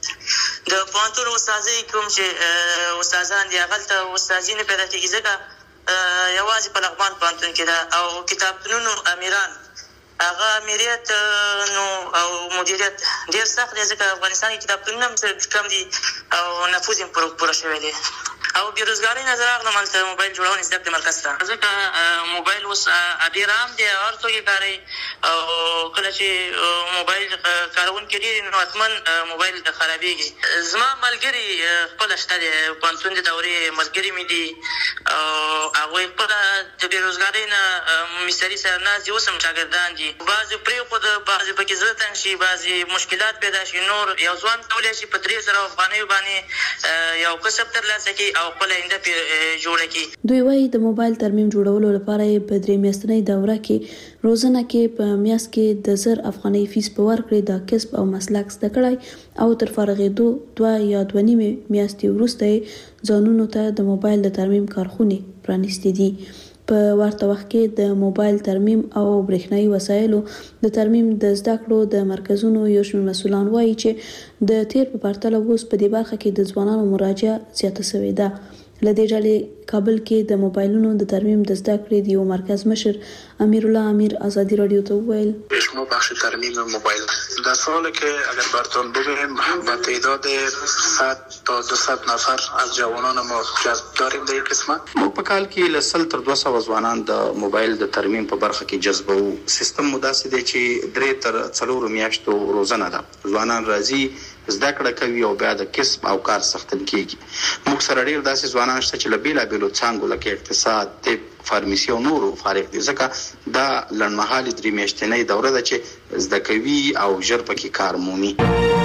د پوهنتون استادۍ کوم چې استادان دي هغه ته استادي نه پیدا کېږي ځکه یوازې په لغمان پوهنتون کې ده او کتابتونونو امیران هغه امریت نو او مدیریت ډېر سخت دی ځکه افغانستان کې کتابتونونه هم کم دي او نفوذ یې پوره شوی دی او بیروزګارۍ نه زه راغلم هلته موبایل جوړونې زده کړې مرکز ته ځکه موبایل اوس ډېر عام دی هر څوک یې کاروي او کله چې موبایل کاروونکي ډېر نو حتمن موبایل خرابېږي. زما ملګري خپله شته دی پوهنتون د دورې ملګري مې دي او هغوی خپله د بیروزګارۍ نه مستري سره ناست دي، اوس هم شاګردان دي. بعضې پرېښوده، بعضې پکې زړه تنګ شي، بعضې مشکلات پیدا شي. نور یو ځوان کولی شي په درې زره افغانیو باندې یو کسب ترلاسه کړي او خپله آینده پرې جوړه کړي. دوی وایي د موبایل ترمیم جوړولو لپاره یې په درې میاشتنۍ دوره کې روزنه کې په میاشت کې د زر افغانۍ فیس په ورکړې دا کسب او مسلک زده کړی او تر فارغېدو دوه یا دوه نیمې میاشتې وروسته یې ځانونو ته د موبایل د ترمیم کارخونې پرانیستې دي. په ورته وخت کې د موبایل ترمیم او برېښنایي وسایلو د ترمیم د زده کړو د مرکزونو یو شمېر مسؤلان وایي چې د تیر په پرتله اوس په دې برخه کې د ځوانانو مراجعه زیاته شوې ده. له دې ډلې کابل کې د موبایلونو د ترمیم د زده کړې د یو مرکز مشر امیر الله امیر ازادی رادیو ته وویل شما بخش ترمیم موبایل در سالی که اگر براتون بگویم با تعداد صد تا دویست نفر از جوانان ما جذب داریم در این قسمت. موږ په کال کې له سل تر دوه سوه ځوانان د موبایل د ترمیم په برخه کې جذبوو. سیستم مو داسې دی چې درې تر څلورو میاشتو روزنه ده. ځوانان راځي زده کړه کوي او بیا د کسب او کار څښتن کیږي. موږ سره ډېر داسې ځوانان شته چې له بېلابېلو بیلابیلو څانګو لکه اقتصاد، طب، فارمیسي او نورو فارغ دي، ځکه دا لنډمهالي درې میاشتنۍ دوره ده چې زده کوي او ژر پکې کار مومي.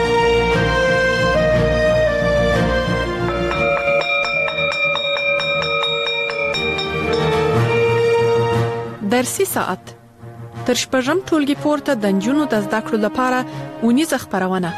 درسي ساعت تر شپږم ټولګي پورته د نجونو د زده کړو لپاره اونیزه خبرونه.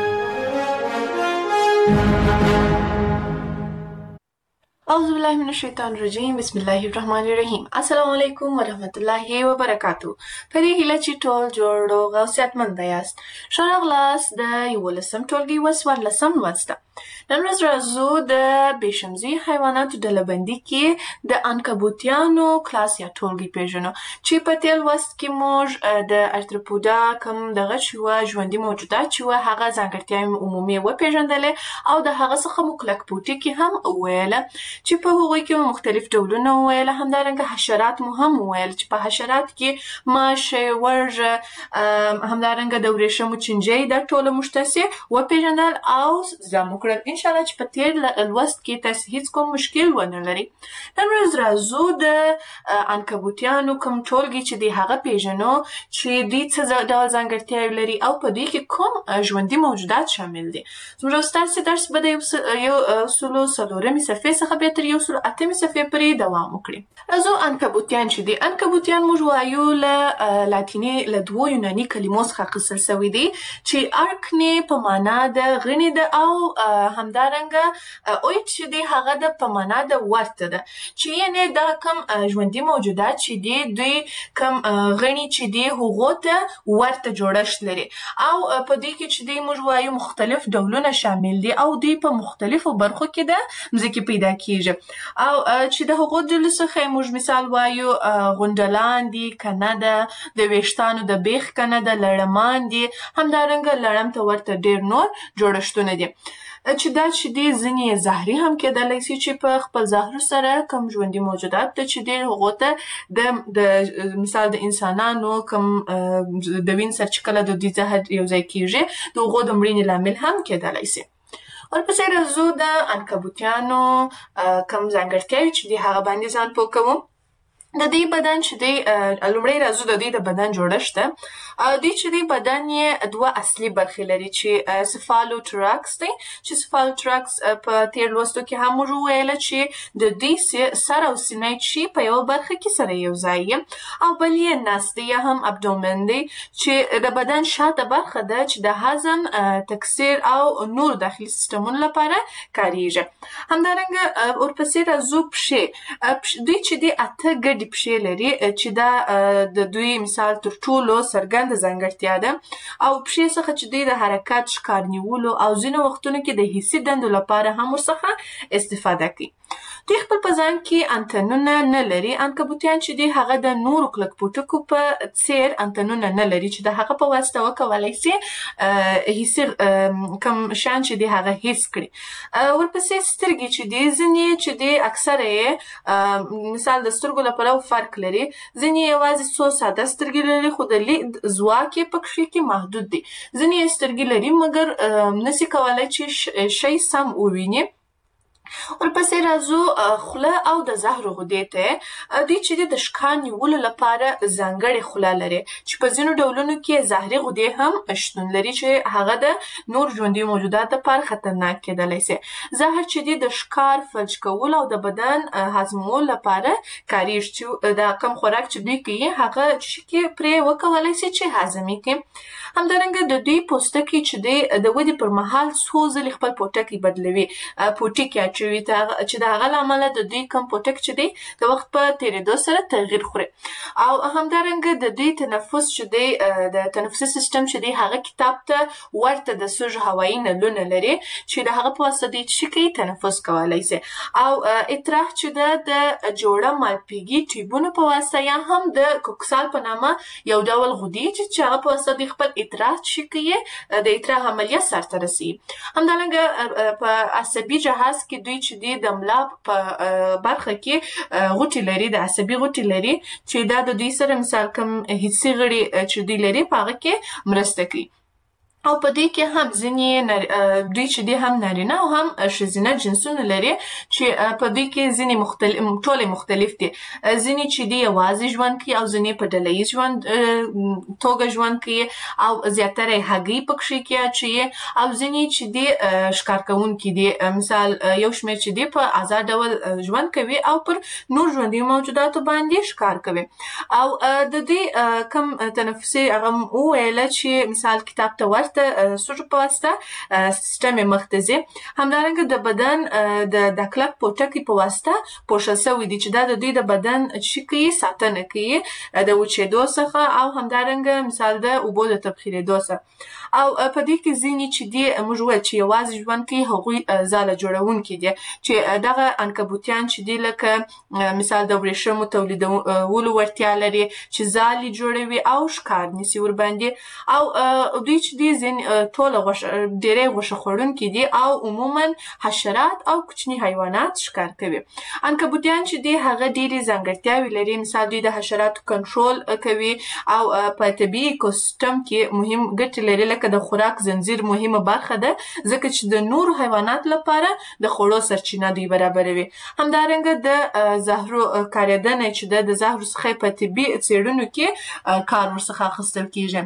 اعوذ بالله من الشیطان الرجیم، بسم الله الرحمن الرحیم. السلام علیکم ورحمت الله وبرکاتو. په دې هیله چې ټول جوړ او غوثیتمند یاست. ښه راغلاست د یولسم ټولګي و څوارلسم لوست ته. نن ورځ راځو د بېشمزي حیواناتو ډله‌بندي کې د عنکبوتیانو کلاس یا ټولګي پیژنو چې په تېر لوست کې موږ د ارتروپودا کوم دغه چې وه ژوندي موجودات چې وه هغه ځانګړتیاوې عمومي وپېژندلې او د هغه څخه مو کلکپوټي کې هم وویله چې په هغوی کې مو مختلف ډولونه وویله. همدارنګه حشرات مو هم وویل چې په حشرات کې ماشه، ورږه، همدارنګه د ورېښمو چینجۍ دا ټوله موږ تاسې وپېژندل او زده مو کړل. انشاءالله چې په تېر لوست کې تاسې هیڅ کوم مشکل ونه لري. نن ورځ راځو د عنکبوتیانو کوم ټولګي چې دی هغه پیژنو چې دوی څه ډول ځانګړتیاوې لري او په دوی کې کوم ژوندي موجودات شامل دي. زموږ ستاسې درس به د یو سلو څلورمې صفحې څخه بیا تر یو سلو اتمې صفحې پورې دوام وکړي. راځو عنکبوتیان چې دي. عنکبوتیان موږ وایو له لاتیني له دوو یوناني کلمو څخه اخیستل سوي دي چې ارکنې په معنا د غڼې ده او همدارنګه اویټ چې دی هغه د په معنا د ورته ده چې یعنې دا کوم ژوندي موجودات چې دي دوی کوم غڼې چې دي هغو ته ورته جوړښت لري او په دوی کې چې دی موږ وایو مختلف ډولونه شامل دي او دوی په مختلفو برخو کې د مځکې پیدا کیږي او چې د هغو ډلو څخه موږ مثال وایو غونډلان دي، کنه ده، د ویښتانو د بیخ کنه ده، لړمان دي، همدارنګه لړم ته ورته ډېر نور جوړښتونه دي چې دا چې دی ځینې زهري هم کېدلی سي چې په خپل زهرو سره کوم ژوندي موجودات ته چې دی هغو ته د مثال د انسانانو کوم د وین سره چې کله د دوی زهر یو ځای کېږي د هغو د مړینې لامل هم کېدلی سي. ورپسې راځو د عنکبوتیانو کوم ځانګړتیاوې چې دی هغه باندې ځان پوه کوو. د دې بدن چې دی لومړی راځو د دې د بدن جوړښت ته. دوی چې دی بدن یې دوه اصلي برخې لري چې سفالوتراکس دی چې سفالوتراکس په تېر لوستو کې هم موږ وویله چې د دوی سر او سینه چې په یوه برخه کې سره یو ځای او بل یې نس دی یا هم ابډومن دی چې د بدن شاته برخه ده چې د هضم، تکثیر او نور داخلي سیستمونو لپاره کاریږي. همدارنګه ورپسې راځو پښې. دوی چې دی اته ګډې پښې لري چې دا د دوی مثال تر ټولو څرګنده ځانګړتیا ده او پښې څخه چې دوی د حرکت، ښکار نیولو او ځینو وختونو کې د حسي دندو لپاره هم ورڅخه استفاده کوي. دوی خپل په ځان کې انتنونه نه لري. عنکبوتیان چې دي هغه د نورو کلکپوټکو په څېر انتنونه نه لري چې د هغه په واسطه وکولی سي حسي کوم شیان چې دي هغه حس کړي. ورپسې سترګې چې دي ځینې چې دي اکثره یې مثال د سترګو له پلوه فرق لري. ځینې یوازې څو ساده سترګې لري خو د لید ځواک یې په کښې کې محدود دی. ځینې یې سترګې لري مګر نسي کولی چې شی سم وویني. ورپسې راځو خوله او د زهرو غدې ته. دوی چې د ښکار نیولو لپاره ځانګړې خوله لري چې په ځینو ډولونو کې زهري غدې هم شتون لري چې هغه د نور ژوندي موجودات لپاره خطرناک کېدلی سي. زهر چې دی د ښکار، فلج کولو او د بدن هضمولو لپاره کارېږي چې د کوم خوراک چې دوی کوي هغه چې پرې وکولی سي چې هضم یې کړي. همدارنګه د دوی پوستکي چې دی د ودې پر مهال څو ځلې خپل پوټکی بدلوي، پوټکي اچوي چې د هغه له امله د دوی کوم پوټک چې دی د وخت په تېرېدو سره تغییر خوري. او همدارنګه د دوی تنفس چې دی د تنفسي سیستم چې دی هغه کتاب ته ورته د سوژ هوایي نلونه لري چې د هغه په واسطه دوی څه کوي تنفس کولی سي. او اطراح چې ده د جوړه مالپیږي ټیوبونو په واسطه یا هم د کوکسال په نامه یو ډول غدې چې هغه په واسطه دوی خپل اطراح چې کوي د اطراح عملیه سرته رسي. همدارنګه په عصبي جهاز کې دوی چې دی د ملا په برخه کې غوټې لري، د عصبي غوټې لري چې دا د دوی سره مثال کوم حسي غړي چې دوی لري په هغه کې مرسته کوي. او په دې کې هم ځینې دوی چې دي هم نارینه او هم ښځینه جنسونه لري چې په دې کې ځینې مختلف ټولې مختلف دي. ځینې چې دي یوازې ژوند کوي او ځینې په ډله ییز ژوند توګه ژوند کوي او زیاتره یې هګۍ پکښې کې اچوي او ځینې چې دي ښکار کوونکي دي. مثال یو شمېر چې دي په آزاد ډول ژوند کوي او پر نور ژوندي موجوداتو باندې ښکار کوي. او د دې کوم تنفسي هغه وویله چې مثال کتاب ته ورته سوچ په واسطه سیستم مخ ته ځي. همدارنګه د بدن د د کلک پوټکي په واسطه پوښل شوی دي چې دا د دوی د بدن چې کوي ساتنه کوي د وچېدو څخه او همدارنګه مثال د اوبو د تبخیرېدو څخه. او په دې کې ځینې چې دي موږ وویل چې یوازې ژوند کوي هغوی ځاله جوړونکي دي چې دغه عنکبوتیان چې دي لکه مثال د ورېښمو تولیدولو وړتیا لري چې ځالې جوړوي او ښکار نیسي ورباندې. او دوی چې دي ټوله ډېری غوښه خوړونکي دي او عموما حشرات او کوچني حیوانات ښکار کوي. عنکبوتیان چې دي هغه ډېرې ځانګړتیاوې لري. مثال دوی د حشراتو کنټرول کوي او په طبیعي ایکوسیستم کې مهم ګټې لري لکه د خوراک زنځیر مهمه برخه ده ځکه چې د نورو حیواناتو لپاره د خوړو سرچینه دوی برابروي. همدارنګه د زهرو کارېدنه چې ده د زهرو څخه په طبي څېړنو کې کار ورڅخه اخیستل کېږي.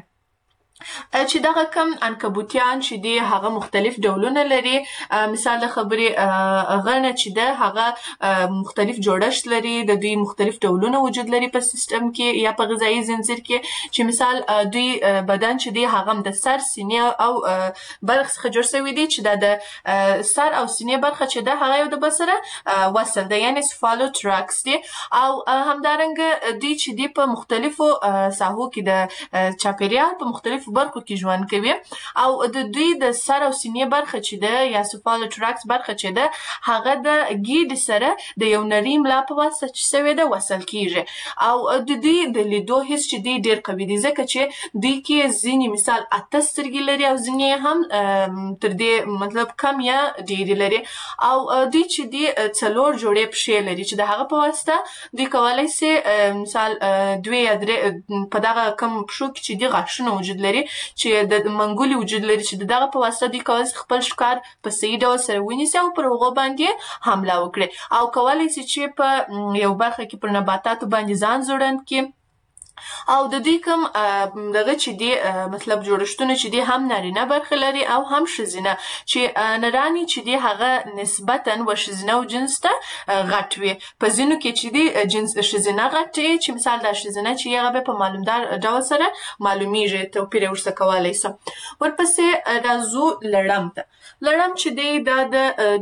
چې دغه کم عنکبوتیان چې دي هغه مختلف ډولونه لري. مثال د خبرې غڼه چې ده هغه مختلف جوړښت لري. د دوی مختلف ډولونه وجود لري په سیستم کې یا په غذایي زنځیر کې چې مثال دوی بدن چې دی هغه د سر سینې او برخ څخه جوړ شوی دی چې دا د سر او سینې برخه چې ده هغه یو د بل سره وصل ده یعنی سفالوتراکس دی. او همدارنګه دوی چې دی په مختلفو ساحو کې د چاپیریال په مختلفو برخو کې ژوند کوي او د دوی د سر او سینې برخه چې ده یا سفالوتراکس برخه چې ده هغه د ګیډې سره د یو نري ملا په واسطه چې شوی ده وصل کېږي. او د دوی د لیدو حس چې دی ډېر قوي دی ځکه چې دوی کې ځینې مثال اته سترګې لري او ځینې هم تر دې مطلب کم یا ډېرې لري. او دوی چې دی څلور جوړې پښې لري چې د هغه په واسطه دوی کولی سي مثال دوی یا درې په دغه کم پښو کې چې دی غاښونه وجود لري چې د منګولي وجود لري چې دغه په واسطه دوی کولی شي خپل ښکار په صحیح ډول سره ونیسي او پر هغو باندې حمله وکړي او کولی شي چې په یو برخه کې پر نباتاتو باندې ځان زوړند کړي. او د دوی کوم دغه چې دی مطلب جوړښتونه چې دی هم نارینه برخه لري او هم ښځینه چې نرانې چې دی هغه نسبتا و ښځینه او جنس ته غټ وي. په ځینو کې چې دی جنس ښځینه غټ وي چې مثال دا ښځینه چې هغه به په معلومدار ډول سره معلومیږي توپیر یې ورڅخه کولی سو. ورپسې راځو لړم ته. لړم چې دی دا د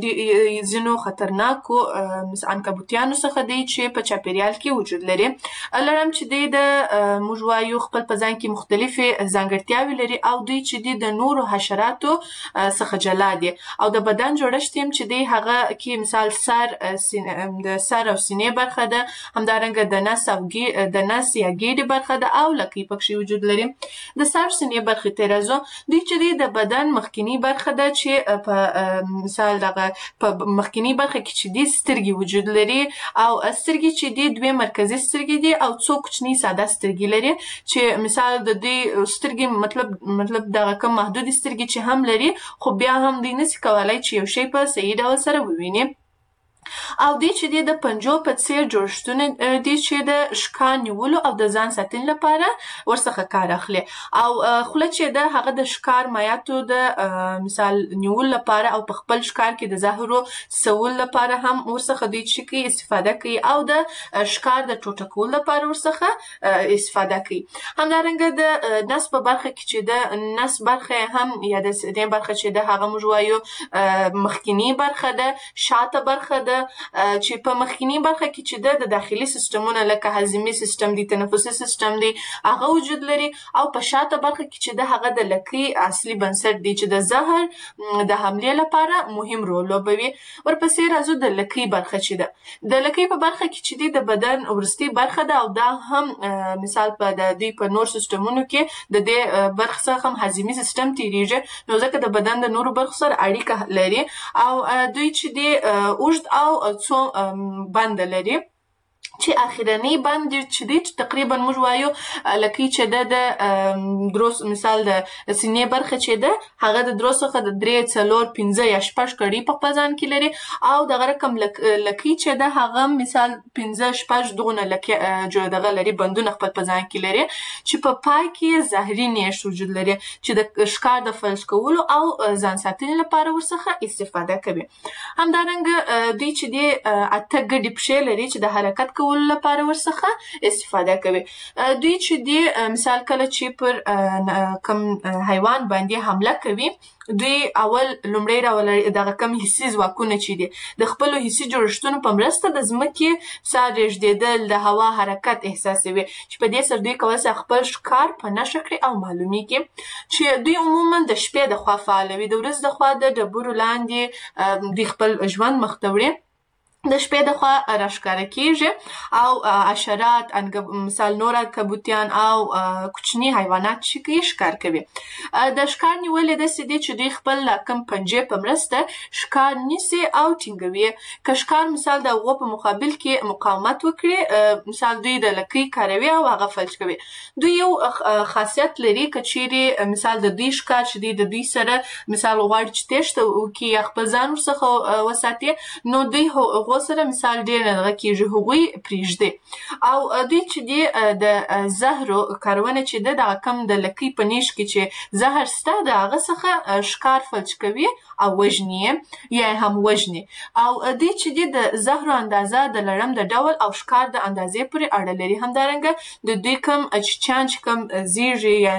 ځینو خطرناکو عنکبوتیانو څخه دی چې په چاپیریال کې وجود لري. لړم چې دی د موږ وایو خپل په ځان کې مختلفې ځانګړتیاوې لري او دوی چې دي د نورو حشراتو څخه جلا دي. او د بدن جوړښت هم چې دی هغه کې مثال سر د سر او سینې برخه ده. همدارنګه د نس او د نس یا ګیډې برخه ده او لکۍ پکښې وجود لري. د سر سینې برخې ته راځو. دوی چې دی د بدن مخکینی برخه ده چې په مثال دغه په مخکینی برخه کې چې دی سترګې وجود لري او سترګې چې دی دوه مرکزي سترګې دي او څو کوچني ساده سترګې لري چې مثال د دې سترګې مطلب مطلب دغه کوم محدودې سترګې چې هم لري خو بیا هم دوی نشي کولای چې یو شی په صحیح ډول سره وویني. او دوی چې د پنجو په څیر جوړښتونه دي چې د ښکار نیولو او د ځان ساتنې لپاره ورڅخه کار اخلي. او خوله چې ده هغه د ښکار مایعاتو د مثال نیولو لپاره او په خپل ښکار کې د زهرو څڅولو لپاره هم ورڅخه دوی چې کوي استفاده کوي او د ښکار د ټوټه کولو لپاره ورڅخه استفاده کوي. همدارنګه د نس په برخه کې چې د نس برخه هم یا د دې برخه چې ده هغه موږ وایو مخکینی برخه ده شاته برخه ده چې په مخکینی برخه کې چې د داخلي سیستمونه لکه هضمي سیستم دی تنفسي سیستم دی هغه وجود لري او په شاته برخه کې چې د هغه د لکۍ اصلي بنسټ دی چې د زهر د حملې لپاره مهم رول لوبوي. ورپسې راځو د لکۍ برخه چې ده. د لکۍ په برخه کې چې دی د بدن وروستۍ برخه ده او دا هم مثال په د دوی په نور سیستمونو کې د دې برخه څخه هم هضمي سیستم تیریږي نو ځکه د بدن د نورو برخو سره اړیکه لري او دوی چې دی اوږد او څو بند لري چې اخیرنی بند چې دی تقریبا موږ وایو لکه چې د دروس مثال د سینې برخه چې ده هغه د دروس څخه د درې څلور پنځه یا شپږ کړي په خپل ځان کې لري او دغه رقم لکه چې ده هغه مثال پنځه شپږ دغه لکه جوړ دغه لري بندونه خپل په ځان کې لري چې په پای کې زهري نیش وجود لري چې د ښکار د فلج کولو او ځان ساتنې لپاره ورڅخه استفاده کوي. همدارنګه دوی چې دی اته ګډې پښې لري چې د حرکت کولو لپاره ورڅخه استفاده کوي. دوی چې دی مثال کله چې پر کم حیوان باندې حمله کوي دوی اول لومړی راولي دغه کم حسي ځواکونه چې دي د خپل حسي جوړښتونو په مرسته د ځمکې ساه رېږدېدل د هوا حرکت احساسوي چې په دې سره دوی کولی شي خپل ښکار په نښه کړي او معلومیږي چې دوی عموما د شپې د خوا فعال وي د ورځې د خوا د ډبرو لاندې دوی خپل ژوند مخ ته وړي د شپې د خوا راښکاره کیږي او حشرات مثال نور کبوتیان او کوچني حیوانات چې کوي ښکار کوي. د ښکار نیول یې داسې دي چې دوی خپل کم پنجې په مرسته ښکار نیسي او ټینګوي. که ښکار مثال د هغو په مقابل کې مقاومت وکړي مثال دوی د لکۍ کاروي او هغه فلج کوي. دوی یو خاصیت لري که چیرې مثال د دوی ښکار چې دی د دوی سره مثال غواړي چې تېښته وکړي یا خپل ځان ورڅخه وساتي نو دوی هغو سره مثال ډېر نه دغه کېږي هغوی پرېږدي او دوی چې دی د زهرو کارونه چې ده دغه کم د لکۍ په نیش کې چې زهر شته د هغه څخه ښکار فلج کوي او وژني یې یا هم وژني او دوی چې دی د زهرو اندازه د لړم د ډول او ښکار د اندازې پورې اړه لري. همدارنګه د دوی کم چیچیان چې کم زیږي یا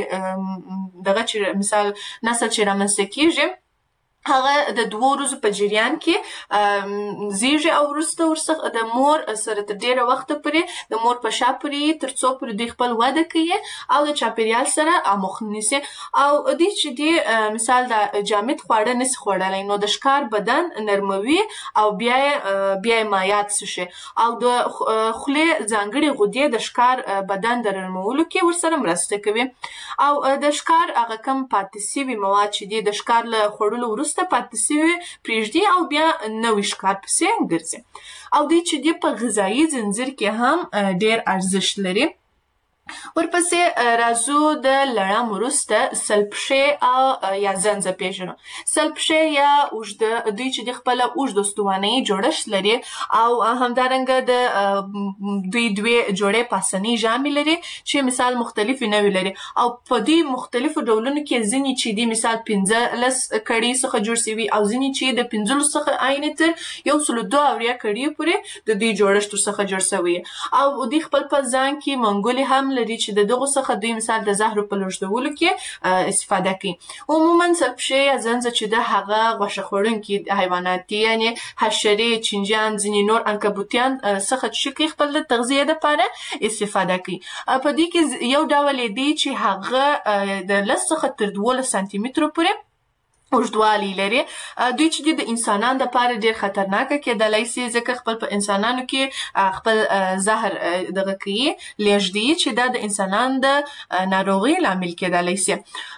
نوې دغه چې مثال نسل چې رامنځته کېږي هغه د دوو ورځو په جریان کې زیږي او وروسته ورڅخه د مور سره تر ډېره وخته پورې د مور په شا پورې تر څو پورې دوی خپل وده کوي او د چاپېریال سره اموخ نیسي او دوی چې دی مثال د جامد خواړه نسي خوړلی نو د ښکار بدن نرموي او بیا یې بیا یې مایات شي او د خولې ځانګړې غدې د ښکار بدن د نرمولو کې ورسره مرسته کوي او د ښکار هغه کم پاتې سوي مواد چې دي د ښکار له خوړلو وروسته پاتې سوي پرېږدي او بیا نوي ښکار پسې ګرځي او دوی چې دی په غذایي ځنځیر کې هم ډېر ارزښت لري. ورپسې راځو د لړم وروسته سلپښې او یا زنځه پیژنو. سلپښې یا اوږده دوی چې د خپله اوږد استوانۍ جوړښت لري او همدارنګه د دوی دوې جوړې پاسنۍ ژامې لري چې مثال مختلفې نوعې لري او په دې مختلفو ډولونو کې ځینې چې دي مثال پنځلس کړۍ څخه جوړ سوي او ځینې چې د پنځلسو څخه عین تر یو سلو دوه اویا کړۍ پورې د دوی جوړښت ورڅخه جوړ سوی او دوی خپل په ځان کې منګولې هم لري چې د دغو څخه دوی مثال د زهرو په لېږدولو کې استفاده کوي. عموما سلپښې یا زنځه چې ده هغه غوښه خوړونکي حیوانات دي یعنې حشرې چینجیان ځینې نور عنکبوتیان څخه چې کوي خپل د تغذیې دپاره استفاده کوي. په دې کې یو ډول یې دی چې هغه د لس څخه تر دولس سانتي مترو پورې اوږدوالی لري. دوی چې دي د انسانانو دپاره ډېر خطرناکه کېدلی سي ځکه خپل په انسانانو کې خپل زهر دغه کوي لېږدي چې دا د انسانانو د ناروغۍ لامل کېدلی سي.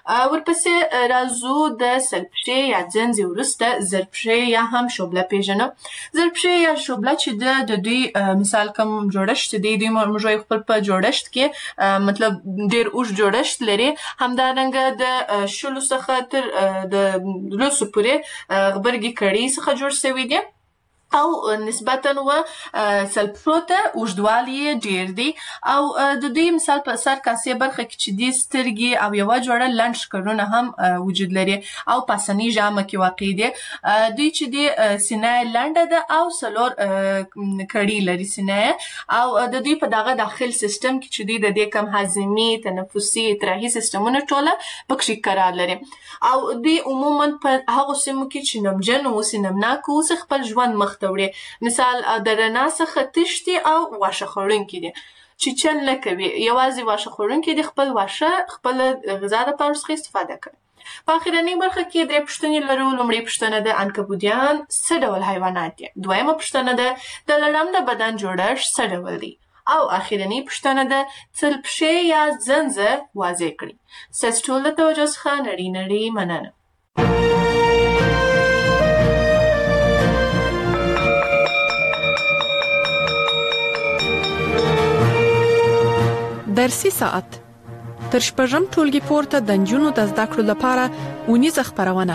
ورپسې راځو د سلپښې یا ځنځې وروسته زرپښې یا هم شوبله پیژنو. زرپښې یا شوبله چې ده د دوی مثال کوم جوړښت دی دوی موږ وایو خپل په جوړښت کې مطلب ډېر اوږد جوړښت لري. همدارنګه د شلو څخه تر د لسو پورې غبرګې کړۍ څخه جوړ سوي دي او نسبتاً و سلپښو ته اوږدوالی یې ډېر دی او د دوی مثال په سر کاسې برخه کې چې دي سترګې او یوه جوړه لنډ ښکرونه هم وجود لري او پاسنۍ ژامه کې واقع دي. دوی چې دي سینه یې لنډه ده او څلور کړۍ لري سینه او د دوی په دغه داخل سیستم کې چې دوی د دې کم هاضمي تنفسي اطراحي سیستمونه ټوله پکښې قرار لري او دوی عموما په هغو سیمو کې چې نمجن اوسي نمناک اوسي خپل ژوند مخ وړي مثال د رڼا څخه تښتي او واښه خوړونکي دي چې چل نه کوي یوازې واښه خوړونکي دي خپل واښه خپل غذا دپاره څخه استفاده کوي. په اخرنۍ برخه کې درې پوښتنې لرو. لومړۍ پوښتنه د عنکبوتیان څه ډول حیوانات دي. دویمه پوښتنه ده د لړم د بدن جوړښت څه ډول دی او اخرنۍ پوښتنه ده سلپښې یا زنځه واضح کړي. ستاسو ټول د توجه څخه نړۍ نړۍ مننه. درسي ساعت تر شپږم ټولګي پورته د نجونو د زده کړو لپاره ونیزه خبرونه.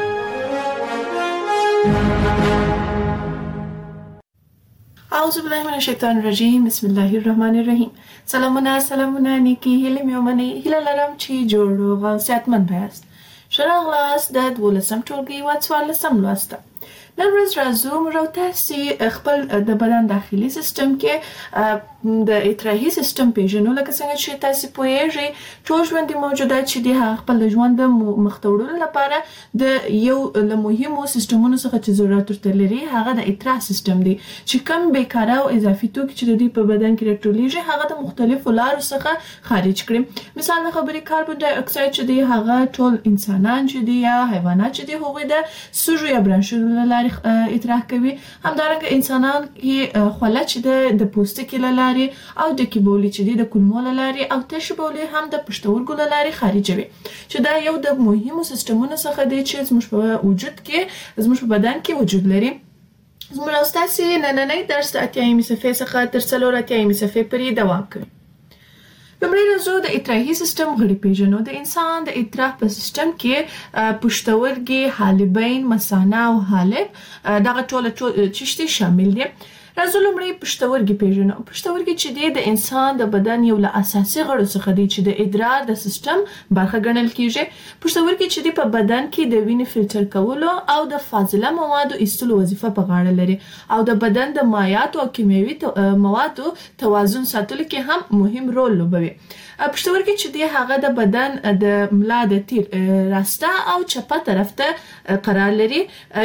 اعوذ بالله من الشیطان الرجیم. بسم الله الرحمن الرحیم. سلامونه سلامونه نیکی هیله مې ومنئ. هیله لرم چې جوړ او صحتمند یاست. ښه راغلاست د دولسم ټولګي و څوارلسم لوست. نن ورځ راځو موږ تاسو خپل د بدن داخلي سیستم کې د اطراحي سیستم پیژنو. لکه څنګه چې تاسو پوهیږئ ټول ژوندي موجودات چې د خپل ژوند د مختوړلو لپاره د یو له مهمو سیستمونو څخه چې ضرورت ورته لري هغه د اطراح سیستم دی چې کم بیکاره او اضافي توکي چې د دې په بدن کې راټولیږي هغه د مختلفو لارو څخه خارج کړي. مثال د خبرې کاربن ډای اکساید چې دی هغه ټول انسانان چې دی یا حیوانات چې دی هغوی د سږو یا برانشونو له لارې اطراح کوي. همدارنګه انسانان کې خوله چې د پوستکي له لارې او د کیبولي چې د کولمو له لارې او تشې بولي هم د پښتورګو له لارې خارجوي چې دا یو د مهمو سیستمونو څخه دی چې زموږ په وجود کې زموږ په بدن کې وجود لري. زموږ استاسي نننۍ درس د اتیایمې صفحې څخه تر څلور اتیایمې صفحې پورې دوام کوي. لومړی راځو د اطراحي سیستم غړي پیژنو. د انسان د اطراح په سیستم کې پښتورګي، حالبین، مثانه او حالب دغه ټول چشتي شامل دي. راځو لومړی پښتورګي پیژنو. پښتورګي چې دی د انسان د بدن یو له اساسي غړو څخه دی چې د ادرار د سیستم برخه ګڼل کیږي. پښتورګي چې دی په بدن کې د وینې فلټر کولو او د فاضله موادو ایستلو وظیفه په غاړه لري او د بدن د مایعاتو او کیمیاوي موادو توازن ساتلو کې هم مهم رول لوبوي. پښتورګي چې دی هغه د بدن د ملا د تیر راسته او چپه طرف ته قرار لري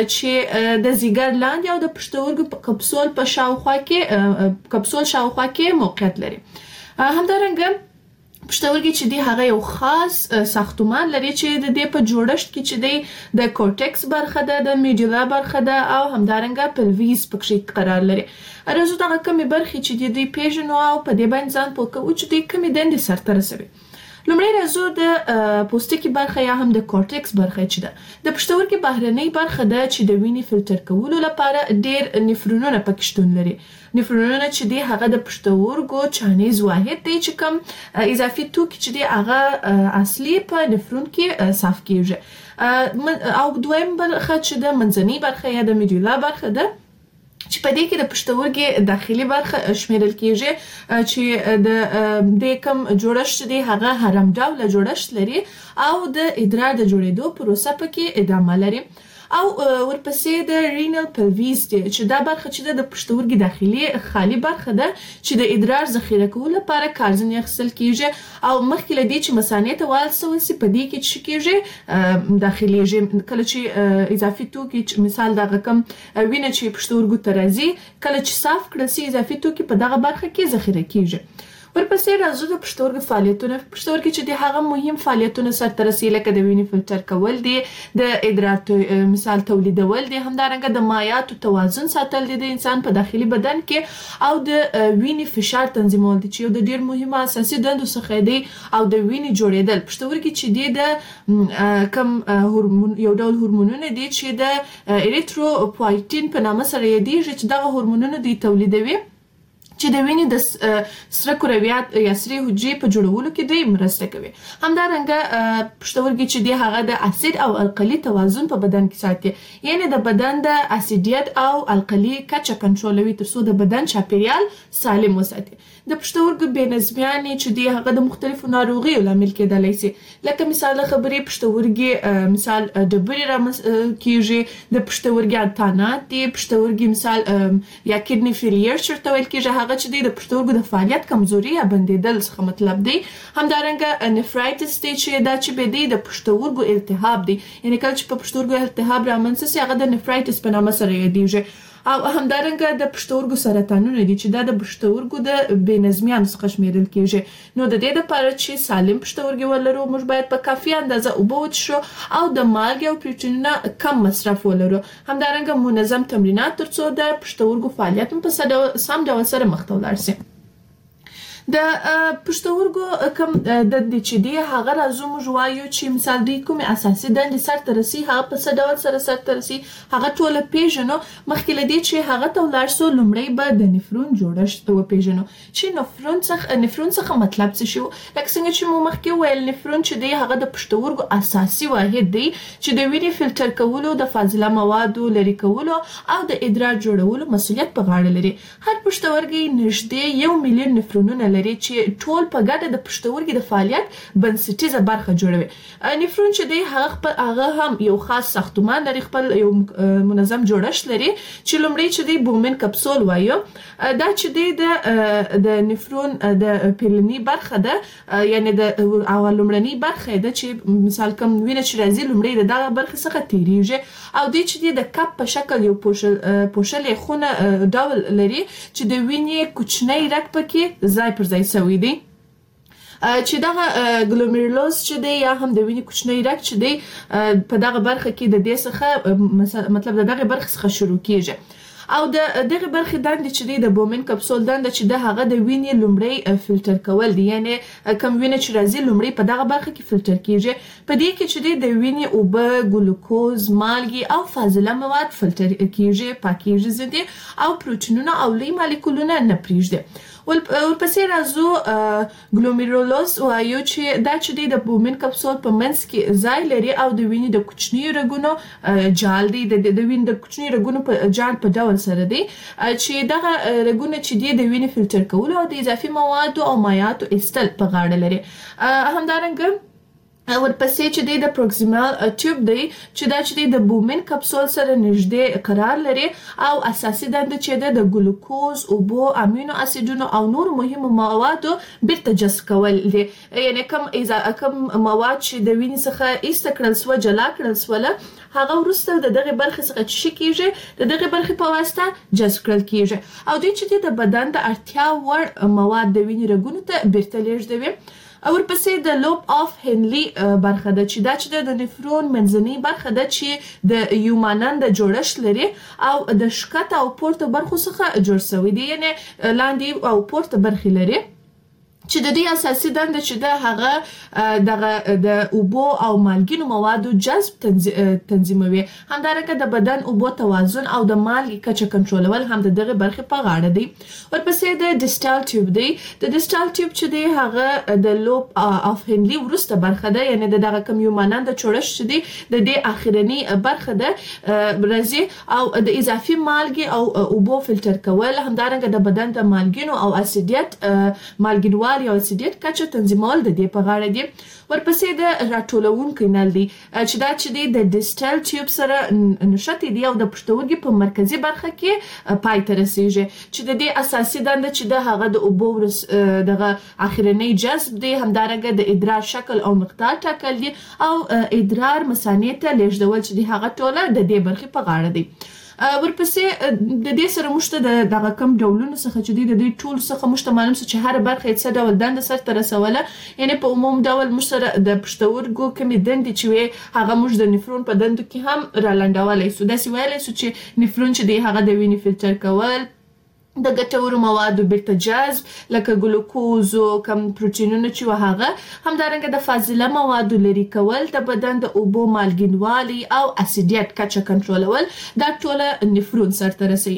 چې د زیګر لاندې او د پښتورګو په کپسول په شاوخوا کې کپسول شاوخوا کې موقعیت لري. همدارنګه پښتورګي چې دی هغه یو خاص ساختمان لري چې د دې په جوړښت کې چې دی د کورټکس برخه ده، د میډولا برخه ده او همدارنګه پلویز پکې قرار لري. راځو دغه کمې برخې چې دی پیژنو او په دې باندې ځان پوه کوو چې دی کمې دندې سرته رسوي. لومړی راځو د پوستکي برخه یا هم د کورټکس برخه چې ده د پښتورګي بهرنۍ برخه ده چې د وینې فلټر کولو لپاره ډېر نفرونونه پکې شتون لري. نفرونونه چې دی هغه د پښتورګو چانیز واحد دی چې کوم اضافي توکي چې دی هغه اصلي په نفرون کې صاف کیږي. او دویم برخه چې د منځنۍ برخه یا د میډولا برخه ده چې په دې کې د پښتورګي داخلي برخه شمیرل کیږي چې د د کوم جوړښت دی هغه هرم ډوله جوړښت لري او د ادرار د جوړېدو پروسه پکې ادامه لري. او ورپسې د رینل پلویز دی چې دا برخه چې د پښتورګي داخلي خالی برخه ده چې د ادرار ذخیره کولو لپاره کارځنې اخیستل کیږي او مخکې له دې چې مثانې ته والسول سي په دې کې چې کیږي داخليږي. کله چې اضافي توکي مثال دغه کم وینه چې پښتورګو ته راځي کله چې صاف کړل سي اضافي توکي په دغه برخه کې ذخیره کیږي. ورپسې راځو د پښتورګي فعالیتونه. پښتورګي چې د هغه مهم فعالیتونه سرته رسوي لکه د وینې فلټر کول دي، د ادرار مثال تولیدول دي، همدارنګه د مایعاتو توازن ساتل دي د انسان په داخلي بدن کې او د وینې فشار تنظیمول دي چې یو د ډېر مهمه اساسي دندو څخه دی او د وینې جوړېدل. پښتورګي چې دی د کم هورمون یو ډول هورمونونه دي چې د اریتروپوایټین په نامه سره یادېږي چې دغه هورمونونه دوی تولیدوي چې د وینې د سره کرویات یا سرې حجرې په جوړولو کې دوی مرسته کوي. همدارنګه پښتورګي چې دی هغه د اسید او القلي توازن په بدن کې ساتي، یعنی د بدن د اسیدیت او القلي کچه کنټرولوي ترڅو د بدن چاپیریال سالم وساتي. د پښتورګو بې نظمیانې چې دی هغه د مختلفو ناروغیو لامل کېدلی سي. لکه مثال د خبرې پښتورګي مثال ډبرې رامنځته کیږي، د پښتورګي انتانات دي، پښتورګي مثال یا کډني فیلیر چرته ویل کیږي هغه چې د پښتورګو د فعالیت کمزوري یا بندیدل څخه مطلب دی. همدارنګه نفرایټس دی چې دا چې به دی د پښتورګو التهاب دی، یعنی کله چې په پښتورګو التهاب رامنځته سي هغه د نفرایټس په نامه سره یادېږي. او همدارنګه د پښتورګو سرطانونه دي چې دا د پښتورګو د بې نظمیانو څخه شمیرل کیږي. نو د دې لپاره چې سالم پښتورګي ولرو موږ باید په کافي اندازه اوبه وڅښو او د مالګې او پروټینونو کم مصرف ولرو. همدارنګه منظم تمرینات ترڅو د پښتورګو فعالیت په سم ډول سره مخ ته ولاړ شي. د پښتورګو کوم د د چې دی هغه راځو موږ وایو چې مثال دوی کوم اساسي دندې سرته رسي هغه په څه ډول سره سرته رسي هغه ټول پیژنو. مخکې لدی چې هغه ته ولاړ سو لومړی به د نفرون جوړښت و پیژنو چې نفرون څخه نفرون څخه مطلب څه شو. لکه څنګه چې مو مخکې ویل نفرون چې دی هغه د پښتورګو اساسي واحد دی چې د وینې فلټر کولو د فاضله موادو لرې کولو او د ادرار جوړولو مسؤلیت په غاړه لري. هر پښتورګي نږدې یو میلیون نفرونونه لري چې ټول په ګډه د پښتورګي د فعالیت بنسټیزه برخه جوړوي. نفرون چې دی هغه هغه هم یو خاص ساختمان لري، خپل یو منظم جوړښت لري چې لومړی چې دی بومن کپسول وایو. دا چې دی د د نفرون د پیلنی برخه ده یعنی د اولمړنی برخه ده چې مثال کوم وینه چې راځي لومړی د دغه برخه څخه تیریږي او دی چې دی د کپ په شکل یو پوشل پوشلې خونه ډول لري چې د وینې کوچنی رګ پکې ځای پر ځای شوی دی چې دغه ګلومیرولوز چې دی یا هم د وینې کوچنی رګ چې دی په دغه برخه کې د دې څخه مطلب د دغه برخه څخه شروع کیږي او د دغه برخې دندې چې دی د بومن کپسول دنده چې د هغه د وینې لومړی فلټر کول دی یعنی کوم وینه چې راځي لومړی په دغه برخه کې فلټر کیږي. په دې کې چې دی د وینې اوبه، ګلوکوز، مالګې او فاضله مواد فلټر کیږي، پاکیږي ځدي او پروتینونه او لوی مالیکولونه نه پریږدي. ورپسې راځو ګلومیرولوز وایو چې دا چې دی د بومن کپسول په منځ کې ځای لري او د وینې د کوچنیو رګونو جال دی د وینې د کوچنیو رګونو په جال په ډول سره دی چې دغه رګونه چې دی د وینې فلټر کولو او د اضافي موادو او مایعاتو ایستل په غاړه لري. همدارنګه ورپسې چې دی د پروکسیمال ټیوب دی چې دا چې دی د بومن کپسول سره نږدې قرار لري او اساسي دنده چې ده د ګلوکوز، اوبو، امینو اسیدونو او نور مهمو موادو بیرته جذب کول دي. یعنی کوم کوم مواد چې د وینې څخه ایسته کړل سوه جلا کړل سوله هغه وروسته د دغه برخې څخه چې کیږي د دغه برخې په واسطه جذب کړل کیږي او دوی چې د بدن د اړتیا وړ مواد د وینې رګونو ته بیرته لیږدوي. ورپسې د لوب اف هنلي برخه ده چې دا چې د نفرون منځنۍ برخه ده چې د یو مانند جوړښت لري او د ښکته او پورته برخو څخه جوړ شوی دی یعنی لاندې او پورته برخې لري چې د دې اساسي دنده چې ده هغه دغه د اوبو او مالګینو موادو جذب تنظیموي. همدارنګه د بدن اوبو توازن او د مالګې کچه کنټرولول هم د دغه برخې په غاړه دی. ورپسې د ډیسټال ټیوب دی. د ډیسټال ټیوب چې دی هغه د لوب اف هنلي وروسته برخه ده یعنی د دغه کوم یو مانند جوړښت چې دی د دې اخرنی برخه ده راځي او د اضافي مالګې او اوبو فلټر کول همدارنګه د بدن د مالګینو او اسیدیت مالګینوالي او اسیدیت کچه تنظیمول د دې په غاړه دي. ورپسې د راټولونکي نل دی چې دا چې دی د ډیسټال ټیوب سره نښتي دی او د پښتورګي په مرکزي برخه کې پای ته رسیږي چې د دې اساسي دنده چې د هغه د اوبو دغه اخرنی جذب دی همدارنګه د ادرار شکل او مقدار ټاکل دي او ادرار مثانې ته لیږدول چې دی هغه ټوله د دې برخې په غاړه دی. ورپسې د دې سره موږ ته د دغه کم ډولونو څخه چې دی د دې ټول څخه موږ ته معلوم څه چې هر برخه یې څه ډول دنده سرته رسوله یعنی په عموم ډول موږ سره د پښتورګو کومې دندې چې وي هغه موږ د نفرون په دندو کې هم رالنډولی سو. داسې ویلی سو چې نفرون چې دی هغه د وینې فلټر کول، د ګټورو موادو بیرته جذب لکه ګلوکوز او کم پروتینونه چې هغه همدارنګه د فاضله موادو لرې کول، د بدن د اوبو مالګینوالي او اسیدیت کچه کنټرولول دا ټوله نفرون سرته رسوي.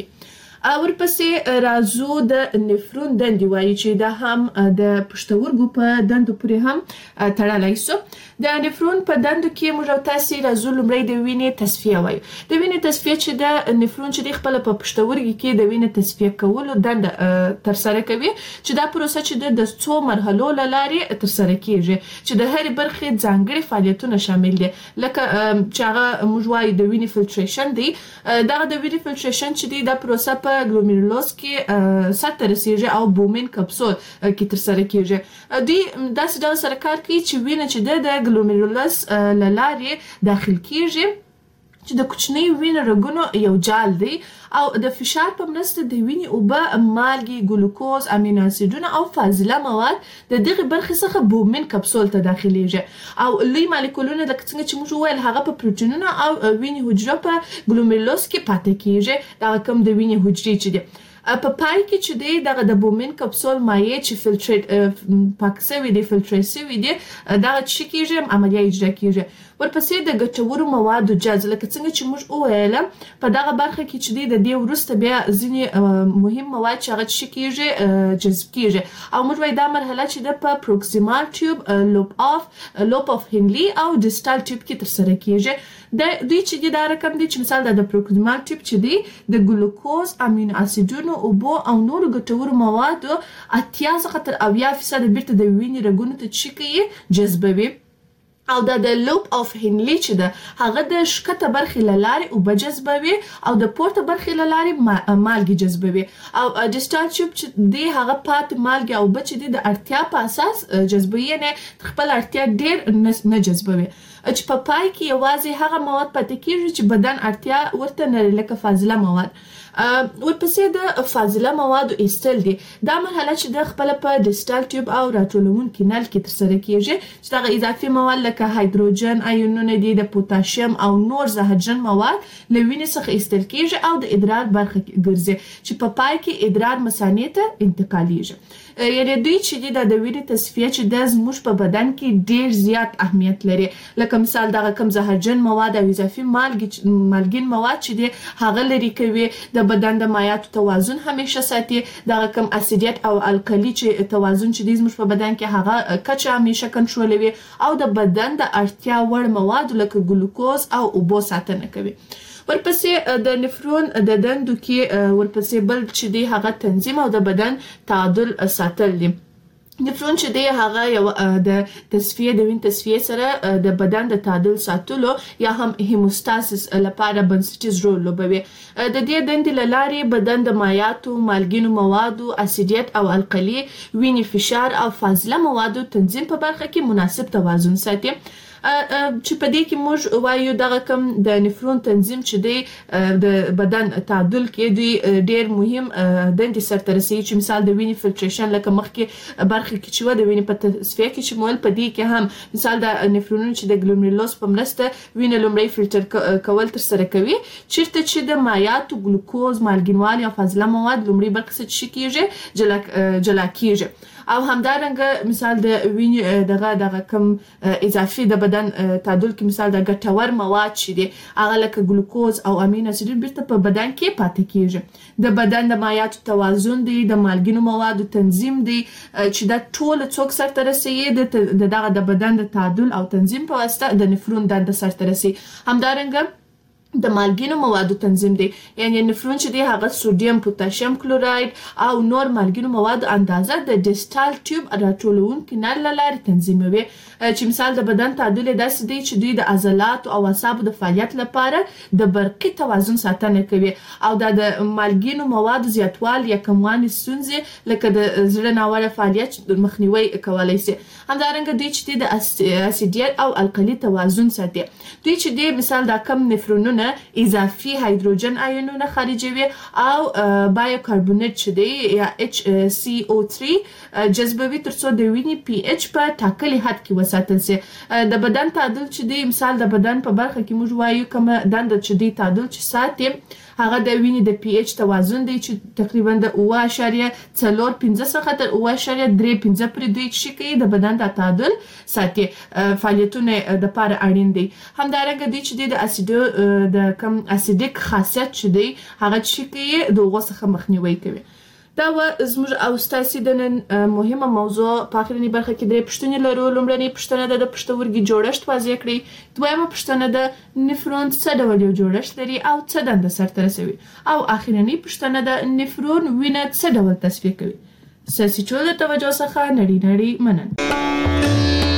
ورپسې راځو د نفرون دندې وایي چې دا هم د پښتورګو په دندو پورې هم تړلی سو. د نفرون په دندو کې موږ او تاسې راځو لومړی د وینې تصفیه وایو. د وینې تصفیه چې د نفرون چې دی خپله په پښتورګي کې د وینې تصفیه کولو دنده ترسره کوي چې دا پروسه چې د څو مرحلو له لارې ترسره کیږي چې د هرې برخې ځانګړي فعالیتونه شامل دي لکه چې هغه موږ وایو د وینې فلټریشن دی. دغه د وینې فلټریشن چې دی دا پروسه په ګلومیرولوز کې سرته رسیږي او بومن کپسول کې ترسره کیږي. دوی داسې ډول سره کار کوي چې وینه چې ده د ګلومیرولوز له لارې داخل کیږي چې د کوچنۍ وینې رګونو یو جال دی او د فشار په مرسته د وینې اوبه، مالګې، ګلوکوز، امینو اسیدونه او فاضله مواد د دغه برخې څخه بومن کپسول ته داخلیږي او لوی مالیکولونه لکه څنګه چې موږ وویل هغه په پروتینونو او وینې حجره په ګلومیرولوز کې پاتې کیږي دا کوم د وینې حجرې چې دي. په پای کې چې دی دغه د بومین کپسول مایع چې فلټریټ پاک شوی دی فلټریټ شوی دی دا چې کیږي عملیه اجرا کیږي. ورپسې د ګټورو موادو جذب لکه څنګه چې موږ وویل په دغه برخه کې چې دی د دې وروسته بیا ځینې مهم مواد چې هغه چې کیږي جذب کیږي او موږ وایي دا مرحله چې د په پروکسیمال ټیوب لوب اف لوب اف هنلي او ډیسټال ټیوب کې تر سره کیږي. د دوی چې دا رقم دی چې مثال د پروکسیمال ټیوب چې دی د ګلوکوز امینو اسیدونو اوبو او نورو ګټورو موادو اتیا څخه تر اویا فیصد بیرته د وینې رګونو ته چې کوي جذبوي او دا د لوب اف هنلي چې ده هغه د شکته برخې له لارې اوبه جذبوي او د پورته برخې له لارې مالګې جذبوي او ډیسټال ټیوب چې دی هغه پاتې مالګې او اوبه چې دی د اړتیا په اساس جذبوي نه خپل اړتیا ډېر نه جذبوي چې په پای کې یوازې هغه مواد پاتې کیږي چې بدن اړتیا ورته نه لکه فاضله مواد. ورپسې د فاضله موادو ایستل دي دا مرحله چې د خپل په ډیسټال ټیوب او راټولونکي نل کې ترسره کیږي چې دغه اضافي مواد لکه هایدروجن ایونونه دي د پوتاشیم او نور زهرجن مواد له وینې څخه ایستل کیږي او د ادرار برخه ګرځي چې په پای کې ادرار مثانې ته انتقالیږي. یعنی دوی چې د د وینې تصفیه چې د زموږ په بدن کې ډیر زیات اهمیت لري لکه مثال دغه کم زهرجن مواد او اضافي مالګې مالګین مواد چې دی هغه لري کوي د بدن د مایعاتو توازن همیشه ساتي دغه کم اسیدیت او القلي چې توازن چې د زموږ په بدن کې هغه کچه همیشه کنټرولوي او د بدن د اړتیا وړ مواد لکه ګلوکوز او اوبو ساتنه کوي. ورپسې د نفرون د دندو کې ورپسې بل چې دی هغه تنظیم او د بدن تعادل ساتل دي. نفرون چې دی هغه یو د تصفیه د وین تصفیه سره د بدن د تعادل ساتلو یا هم هیموستاسیس لپاره بنسټیز رول لوبوي. د دې دندې لارې بدن د مایعاتو مالګینو موادو اسیدیت او القلي وینې فشار او فاضله موادو تنظیم په برخه کې مناسب توازن ساتي چې په دې کې موږ وایو دغه کم د نفرون تنظیم چې دی د بدن تعادل کې دی ډیر مهم دندې سرته رسوي چې مثال د وینې فلټریشن لکه مخکې برخه کې چې و د وینې په تصفیه کې چې مول په دې کې هم مثال د نفرونونو چې د ګلومرولوس په مرسته وینې لومړی فلټر کول تر سره کوي چیرته چې د مایعاتو ګلوکوز مالګینوالي او فاضله مواد لومړی برخه څخه کیږي جلا جلا کیږي او همدارنګه مثال د وینې دغه دغه کم اضافي د بدن تعادل کې مثال د ګټور مواد چې دي هغه لکه ګلوکوز او امینو اسیدونه بیرته په بدن کې پاتې کیږي. د بدن د مایعاتو توازن دی د مالګینو موادو تنظیم دی چې دا ټول څوک سرته رسوي د دغه د بدن د تعادل او تنظیم په واسطه د نفرون دنده سرته رسوي. همدارنګه د مالګینو موادو تنظیم دی یعنی نفرون چې دی هغه سودیم پوتاشیم کلوراید او نور مالګینو موادو اندازه د ډیسټال ټیوب راټولونکي نل لارې تنظیموي چې مثال د بدن تعادل داسې دی چې دوی د عضلاتو او اعصابو د فعالیت لپاره د برقي توازن ساتنه کوي او دا د مالګینو موادو زیاتوالي یا کموالي ستونزې لکه د زړه ناوړه فعالیت مخنیوي کولای شي. همدارنګه دوی چې د اسیدیت او القلي توازن ساتي. دوی چې دی مثال دا کم نفرونونه اضافي هایدروجن ایونونه خارجوي او بایوکاربونیت چې دی یا اچ سی او سه جذبوي ترڅو د وینې پی ایچ په ټاکلي حد کې وساتل شي. د بدن تعادل چې دی مثال د بدن په برخه کې موږ وایو کوم دنده چې دی تعادل چې ساتي هغه د وینې د پی ایچ توازن دی چې تقریبا د اوه اعشاریه څلور پنځه څخه تر اوه اعشاریه درې پنځه پورې دوی چې کوي د بدن د تعادل ساتي فعالیتونه د لپاره اړین دي. همدارنګه دوی چې د اسیدو د کم اسیدیک خاصیت چې دی هغه چې کوي د اوغه څخه مخنیوي کوي. دا و زموږ او ستاسو د نن مهمه موضوع په اخرنی برخه کې درې پوښتنې لرو. لومړنۍ پوښتنه د پښتورګي جوړښت واضح کړئ. دویمه پوښتنه د نفرون څه ډول جوړښت لري او څه دنده سرته رسوي او اخرنۍ پوښتنه د نفرون وینه څه ډول تصفیه کوي. ساسي چول د توجه څخه نړۍ نړۍ مننه.